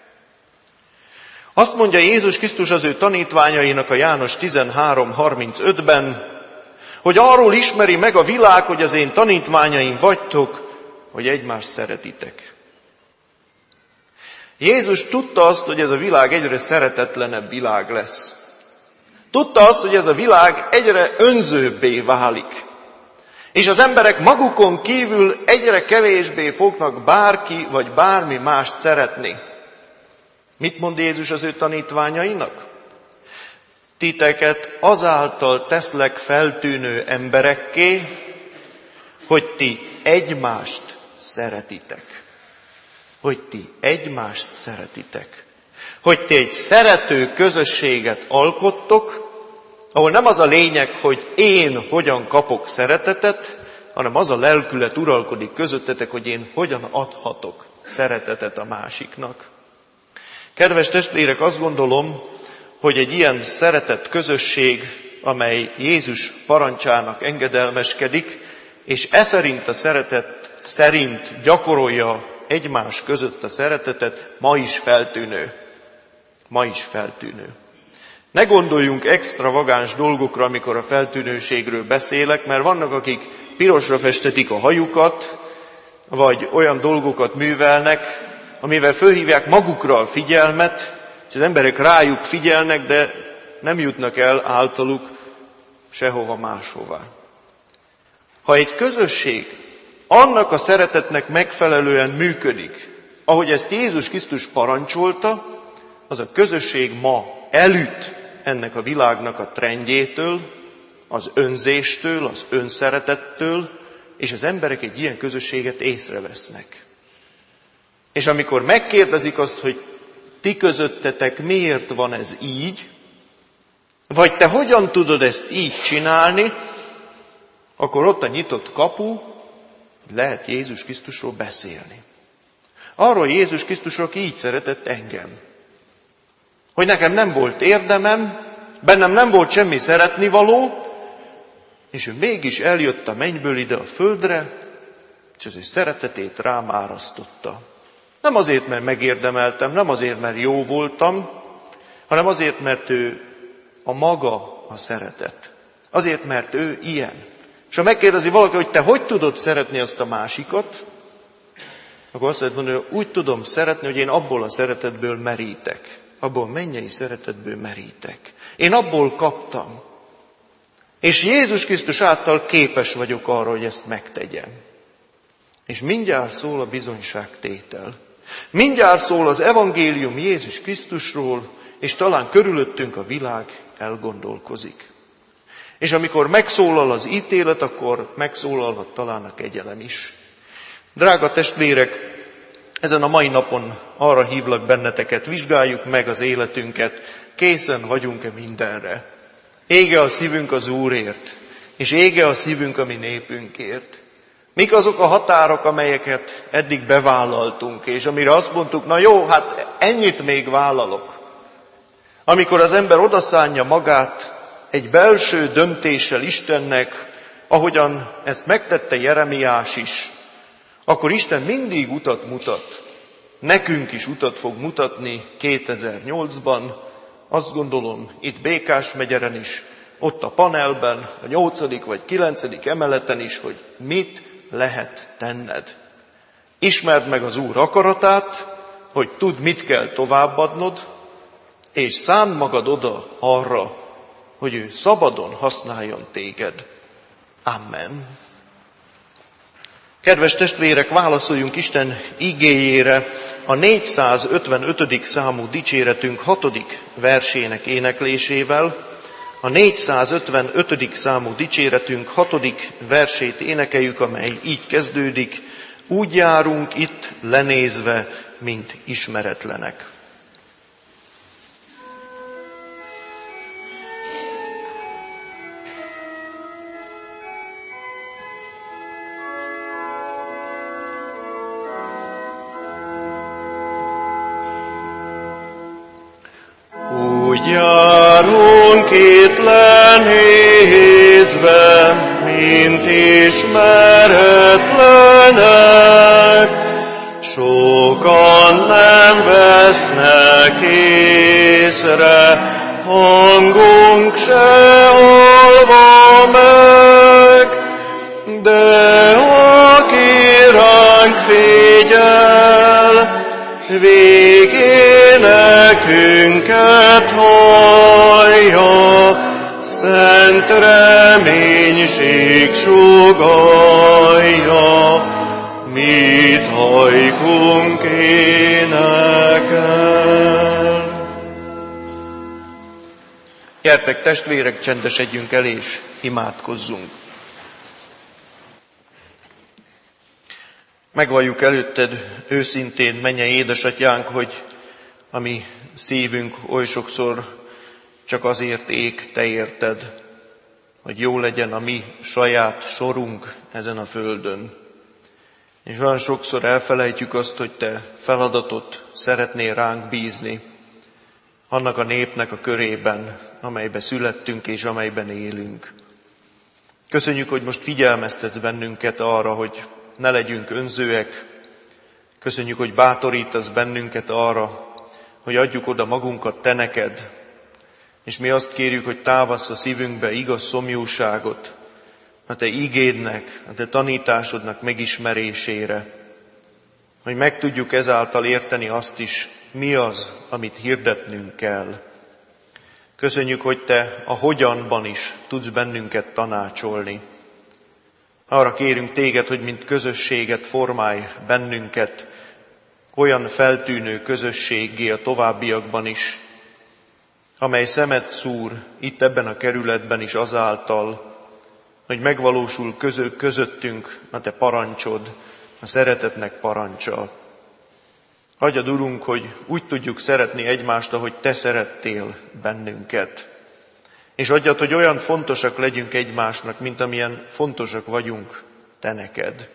Azt mondja Jézus Krisztus az ő tanítványainak a János tizenhárom harmincötben, hogy arról ismeri meg a világ, hogy az én tanítványaim vagytok, hogy egymást szeretitek. Jézus tudta azt, hogy ez a világ egyre szeretetlenebb világ lesz. Tudta azt, hogy ez a világ egyre önzőbbé válik. És az emberek magukon kívül egyre kevésbé fognak bárki vagy bármi mást szeretni. Mit mond Jézus az ő tanítványainak? Titeket azáltal teszlek feltűnő emberekké, hogy ti egymást szeretitek. Hogy ti egymást szeretitek. Hogy ti egy szerető közösséget alkottok, ahol nem az a lényeg, hogy én hogyan kapok szeretetet, hanem az a lelkület uralkodik közöttetek, hogy én hogyan adhatok szeretetet a másiknak. Kedves testvérek, azt gondolom, hogy egy ilyen szeretett közösség, amely Jézus parancsának engedelmeskedik, és e szerint a szeretet szerint gyakorolja egymás között a szeretetet, ma is feltűnő. Ma is feltűnő. Ne gondoljunk extravagáns dolgokra, amikor a feltűnőségről beszélek, mert vannak, akik pirosra festetik a hajukat, vagy olyan dolgokat művelnek, amivel fölhívják magukra a figyelmet, és az emberek rájuk figyelnek, de nem jutnak el általuk sehova máshová. Ha egy közösség annak a szeretetnek megfelelően működik, ahogy ezt Jézus Krisztus parancsolta, az a közösség ma elüt ennek a világnak a trendjétől, az önzéstől, az önszeretettől, és az emberek egy ilyen közösséget észrevesznek. És amikor megkérdezik azt, hogy ti közöttetek miért van ez így, vagy te hogyan tudod ezt így csinálni, akkor ott a nyitott kapu, lehet Jézus Krisztusról beszélni. Arról Jézus Krisztusról, aki így szeretett engem. Hogy nekem nem volt érdemem, bennem nem volt semmi szeretnivaló, és ő mégis eljött a mennyből ide a földre, és az ő szeretetét rám árasztotta. Nem azért, mert megérdemeltem, nem azért, mert jó voltam, hanem azért, mert ő a maga a szeretet. Azért, mert ő ilyen. És ha megkérdezi valaki, hogy te hogy tudod szeretni azt a másikat, akkor azt lehet mondani, hogy úgy tudom szeretni, hogy én abból a szeretetből merítek. Abból a mennyei szeretetből merítek. Én abból kaptam. És Jézus Krisztus által képes vagyok arra, hogy ezt megtegyem. És mindjárt szól a bizonyságtétel. Mindjárt szól az evangélium Jézus Krisztusról, és talán körülöttünk a világ elgondolkozik. És amikor megszólal az ítélet, akkor megszólalhat talán a kegyelem is. Drága testvérek, ezen a mai napon arra hívlak benneteket, vizsgáljuk meg az életünket, készen vagyunk-e mindenre. Ége a szívünk az Úrért, és ége a szívünk a mi népünkért. Mik azok a határok, amelyeket eddig bevállaltunk, és amire azt mondtuk, na jó, hát ennyit még vállalok. Amikor az ember odaszánja magát egy belső döntéssel Istennek, ahogyan ezt megtette Jeremiás is, akkor Isten mindig utat mutat. Nekünk is utat fog mutatni kétezer-nyolcban, azt gondolom itt Békás megyeren is, ott a panelben, a nyolcadik vagy kilencedik emeleten is, hogy mit lehet tenned. Ismerd meg az Úr akaratát, hogy tudd, mit kell továbbadnod, és szánd magad oda arra, hogy ő szabadon használjon téged. Amen. Kedves testvérek, válaszoljunk Isten igéjére a négyszázötvenötödik számú dicséretünk hatodik versének éneklésével. A négyszázötvenötödik számú dicséretünk hatodik versét énekeljük, amely így kezdődik: úgy járunk itt lenézve, mint ismeretlenek. Járunk itt lenézve, mint ismeretlenek, sokan nem vesznek észre, hangunk se hallva meg, de aki ránk figyel, végén nekünket hallja, szent reménység sugallja, mit hajkunk énekel. Gyertek, testvérek, csendesedjünk el és imádkozzunk. Megvalljuk előtted őszintén, mennyei édesatyánk, hogy a mi szívünk oly sokszor csak azért ég te érted, hogy jó legyen a mi saját sorunk ezen a földön. És olyan sokszor elfelejtjük azt, hogy te feladatot szeretnél ránk bízni, annak a népnek a körében, amelybe születtünk és amelyben élünk. Köszönjük, hogy most figyelmeztetsz bennünket arra, hogy ne legyünk önzőek. Köszönjük, hogy bátorítasz bennünket arra, hogy adjuk oda magunkat te neked, és mi azt kérjük, hogy távasz a szívünkbe igaz szomjúságot a te ígédnek, a te tanításodnak megismerésére, hogy meg tudjuk ezáltal érteni azt is, mi az, amit hirdetnünk kell. Köszönjük, hogy te a hogyanban is tudsz bennünket tanácsolni. Arra kérünk téged, hogy mint közösséget formálj bennünket, olyan feltűnő közösséggé a továbbiakban is, amely szemet szúr itt ebben a kerületben is azáltal, hogy megvalósul közö, közöttünk a te parancsod, a szeretetnek parancsa. Adjad, Urunk, hogy úgy tudjuk szeretni egymást, ahogy te szerettél bennünket. És adjad, hogy olyan fontosak legyünk egymásnak, mint amilyen fontosak vagyunk te neked.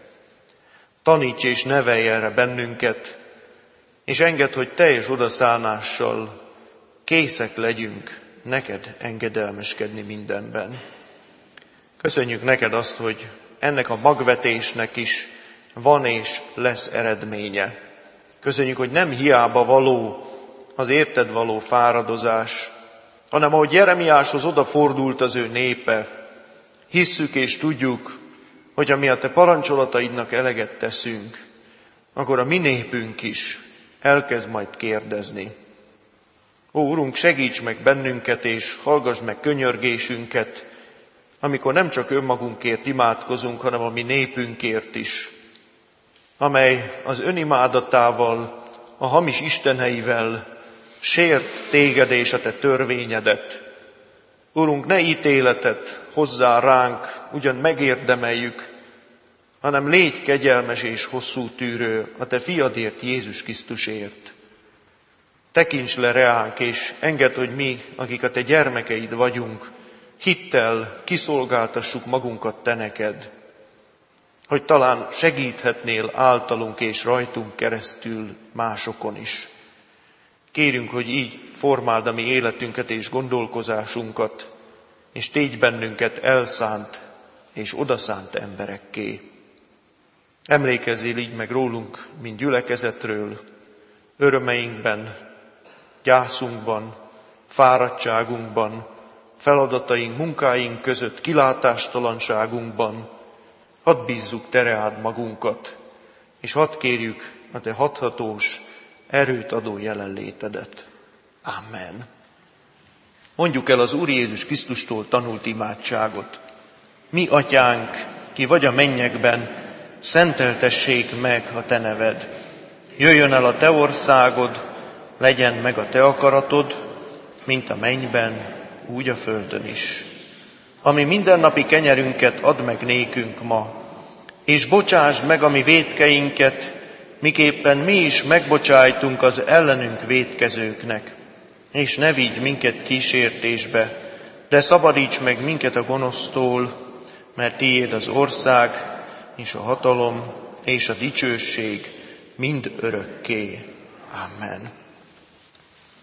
Taníts és nevelj erre bennünket, és engedd, hogy teljes odaszánással készek legyünk neked engedelmeskedni mindenben. Köszönjük neked azt, hogy ennek a magvetésnek is van és lesz eredménye. Köszönjük, hogy nem hiába való az érted való fáradozás, hanem ahogy Jeremiáshoz odafordult az ő népe, hisszük és tudjuk, hogy ami a te parancsolataidnak eleget teszünk, akkor a mi népünk is elkezd majd kérdezni. Ó, Urunk, segíts meg bennünket, és hallgass meg könyörgésünket, amikor nem csak önmagunkért imádkozunk, hanem a mi népünkért is, amely az önimádatával, a hamis isteneivel sért téged és a te törvényedet. Urunk, ne ítéletet hozzá ránk, ugyan megérdemeljük, hanem légy kegyelmes és hosszú tűrő a te fiadért, Jézus Krisztusért. Tekints le reánk, és engedd, hogy mi, akik a te gyermekeid vagyunk, hittel kiszolgáltassuk magunkat te neked, hogy talán segíthetnél általunk és rajtunk keresztül másokon is. Kérünk, hogy így formáld a mi életünket és gondolkozásunkat, és tégy bennünket elszánt és odaszánt emberekké. Emlékezzél így meg rólunk, mint gyülekezetről, örömeinkben, gyászunkban, fáradtságunkban, feladataink, munkáink között, kilátástalanságunkban. Hadd bízzuk te reád magunkat, és hadd kérjük a te hathatós, erőt adó jelenlétedet. Amen. Mondjuk el az Úr Jézus Krisztustól tanult imádságot. Mi, Atyánk, ki vagy a mennyekben, szenteltessék meg a te neved. Jöjjön el a te országod, legyen meg a te akaratod, mint a mennyben, úgy a földön is. Ami mindennapi kenyerünket add meg nékünk ma, és bocsásd meg a mi vétkeinket, miképpen mi is megbocsájtunk az ellenünk vétkezőknek. És ne vigy minket kísértésbe, de szabadíts meg minket a gonosztól, mert tiéd az ország, és a hatalom, és a dicsőség mind örökké. Amen.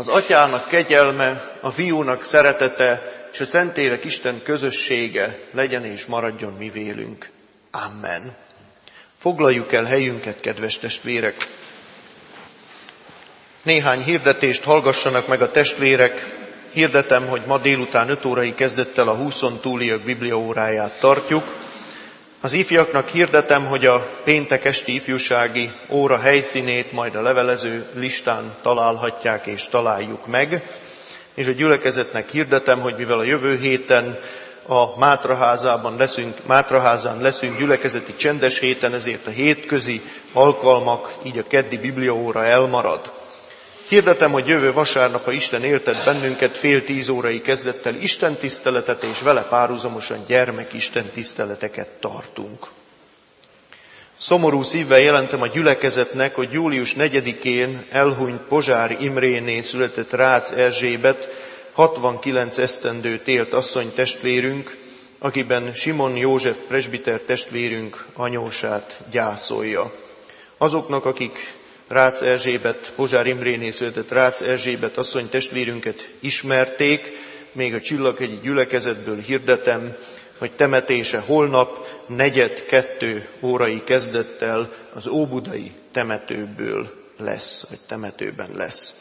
Az Atyának kegyelme, a Fiúnak szeretete és a Szentlélek Isten közössége legyen és maradjon mi vélünk. Amen. Foglaljuk el helyünket, kedves testvérek! Néhány hirdetést hallgassanak meg a testvérek. Hirdetem, hogy ma délután öt órai kezdettel a húszon túliak bibliaóráját tartjuk. Az ifjaknak hirdetem, hogy a péntek esti ifjúsági óra helyszínét majd a levelező listán találhatják és találjuk meg. És a gyülekezetnek hirdetem, hogy mivel a jövő héten a Mátraházában leszünk, Mátraházán leszünk gyülekezeti csendes héten, ezért a hétközi alkalmak, így a keddi bibliaóra elmarad. Hirdetem, hogy jövő vasárnap, ha Isten éltet bennünket, fél tíz órai kezdettel Isten tiszteletet és vele párhuzamosan gyermek Isten tiszteleteket tartunk. Szomorú szívvel jelentem a gyülekezetnek, hogy július negyedikén elhunyt Pozsár Imréné született Rácz Erzsébet, hatvankilenc esztendőt élt asszony testvérünk, akiben Simon József presbiter testvérünk anyósát gyászolja. Azoknak, akik Rácz Erzsébet, Pozsár Imréné született Rácz Erzsébet asszony testvérünket ismerték, még a Csillaghegyi gyülekezetből hirdetem, hogy temetése holnap negyed kettő órai kezdettel az óbudai temetőből lesz, vagy temetőben lesz.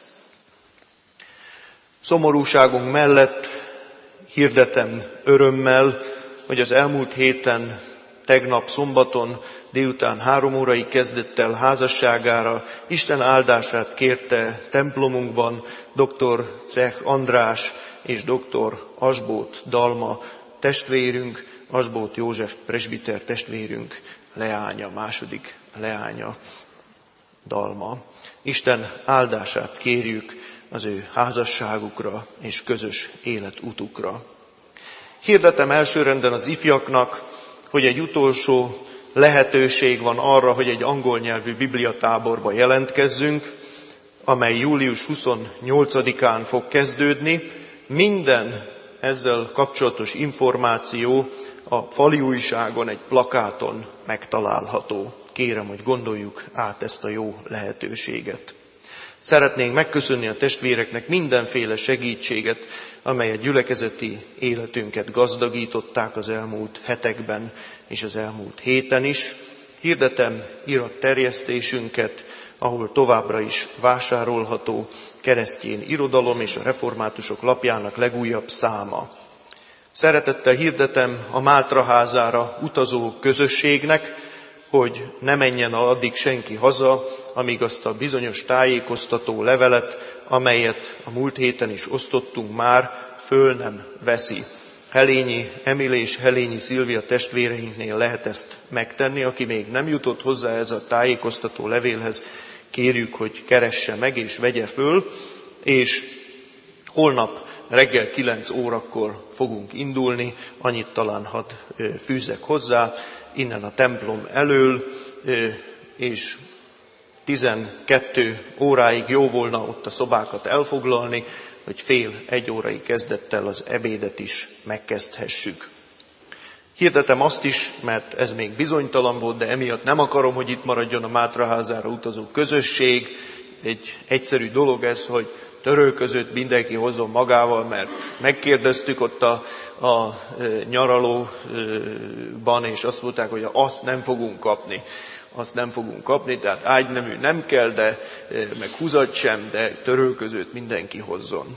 Szomorúságunk mellett hirdetem örömmel, hogy az elmúlt héten, tegnap szombaton délután három órai kezdettel házasságára Isten áldását kérte templomunkban dr. Czech András és dr. Asbóth Dalma testvérünk, Asbóth József presbiter testvérünk leánya, második leánya Dalma. Isten áldását kérjük az ő házasságukra és közös életutukra. Hirdetem elsőrenden az ifjaknak, hogy egy utolsó lehetőség van arra, hogy egy angol nyelvű bibliatáborba jelentkezzünk, amely július huszonnyolcadikán fog kezdődni. Minden ezzel kapcsolatos információ a fali újságon, egy plakáton megtalálható. Kérem, hogy gondoljuk át ezt a jó lehetőséget. Szeretnénk megköszönni a testvéreknek mindenféle segítséget, amely a gyülekezeti életünket gazdagították az elmúlt hetekben és az elmúlt héten is. Hirdetem iratterjesztésünket, ahol továbbra is vásárolható Keresztény Irodalom és a Reformátusok lapjának legújabb száma. Szeretettel hirdetem a Mátraházára utazó közösségnek, hogy ne menjen addig senki haza, amíg azt a bizonyos tájékoztató levelet, amelyet a múlt héten is osztottunk már, föl nem veszi. Helényi Emil és Helényi Szilvia testvéreinknél lehet ezt megtenni. Aki még nem jutott hozzá ez a tájékoztató levélhez, kérjük, hogy keresse meg és vegye föl, és holnap reggel kilenc órakor fogunk indulni, annyit talán hadd fűzzek hozzá, innen a templom elől, és tizenkettő óráig jó volna ott a szobákat elfoglalni, hogy fél egy órai kezdettel az ebédet is megkezdhessük. Hirdetem azt is, mert ez még bizonytalan volt, de emiatt nem akarom, hogy itt maradjon a Mátraházára utazó közösség. Egy egyszerű dolog ez, hogy törölközőt mindenki hozzon magával, mert megkérdeztük ott a, a nyaralóban, és azt mondták, hogy azt nem fogunk kapni. Azt nem fogunk kapni, tehát ágynemű nem kell, de meg húzat sem, de törölközőt mindenki hozzon.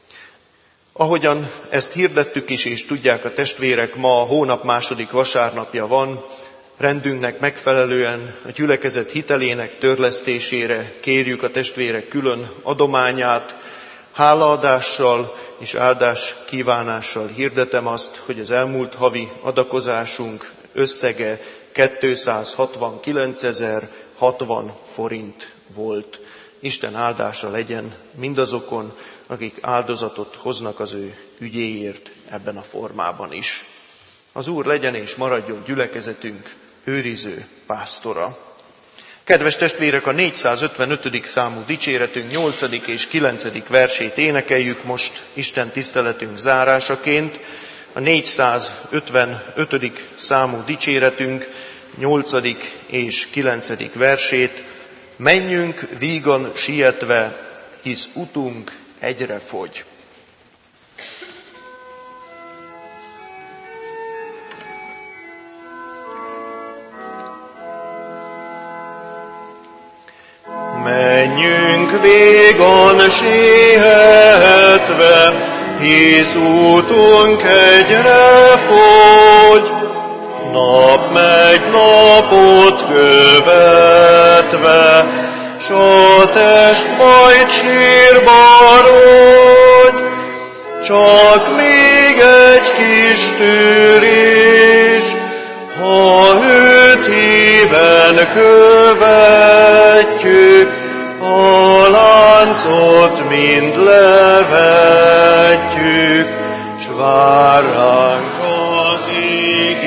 Ahogyan ezt hirdettük is, és tudják a testvérek, ma a hónap második vasárnapja van, rendünknek megfelelően a gyülekezet hitelének törlesztésére kérjük a testvérek külön adományát. Hálaadással és áldás kívánással hirdetem azt, hogy az elmúlt havi adakozásunk összege kétszázhatvankilencezer-hatvan forint volt. Isten áldása legyen mindazokon, akik áldozatot hoznak az ő ügyéért ebben a formában is. Az Úr legyen és maradjon gyülekezetünk őriző pásztora. Kedves testvérek, a négyszázötvenötödik számú dicséretünk nyolcadik és kilencedik versét énekeljük most Isten tiszteletünk zárásaként. A négyszázötvenötödik számú dicséretünk nyolcadik és kilencedik versét. Menjünk vígan sietve, hisz utunk egyre fogy. Menjünk végon sietve, hisz útunk egyre fogy. Nap megy napot követve, s a test majd sírba rogy. Csak még egy kis tűrés, ha őt híven követjük, a láncot mind levetjük, s vár ránk az ég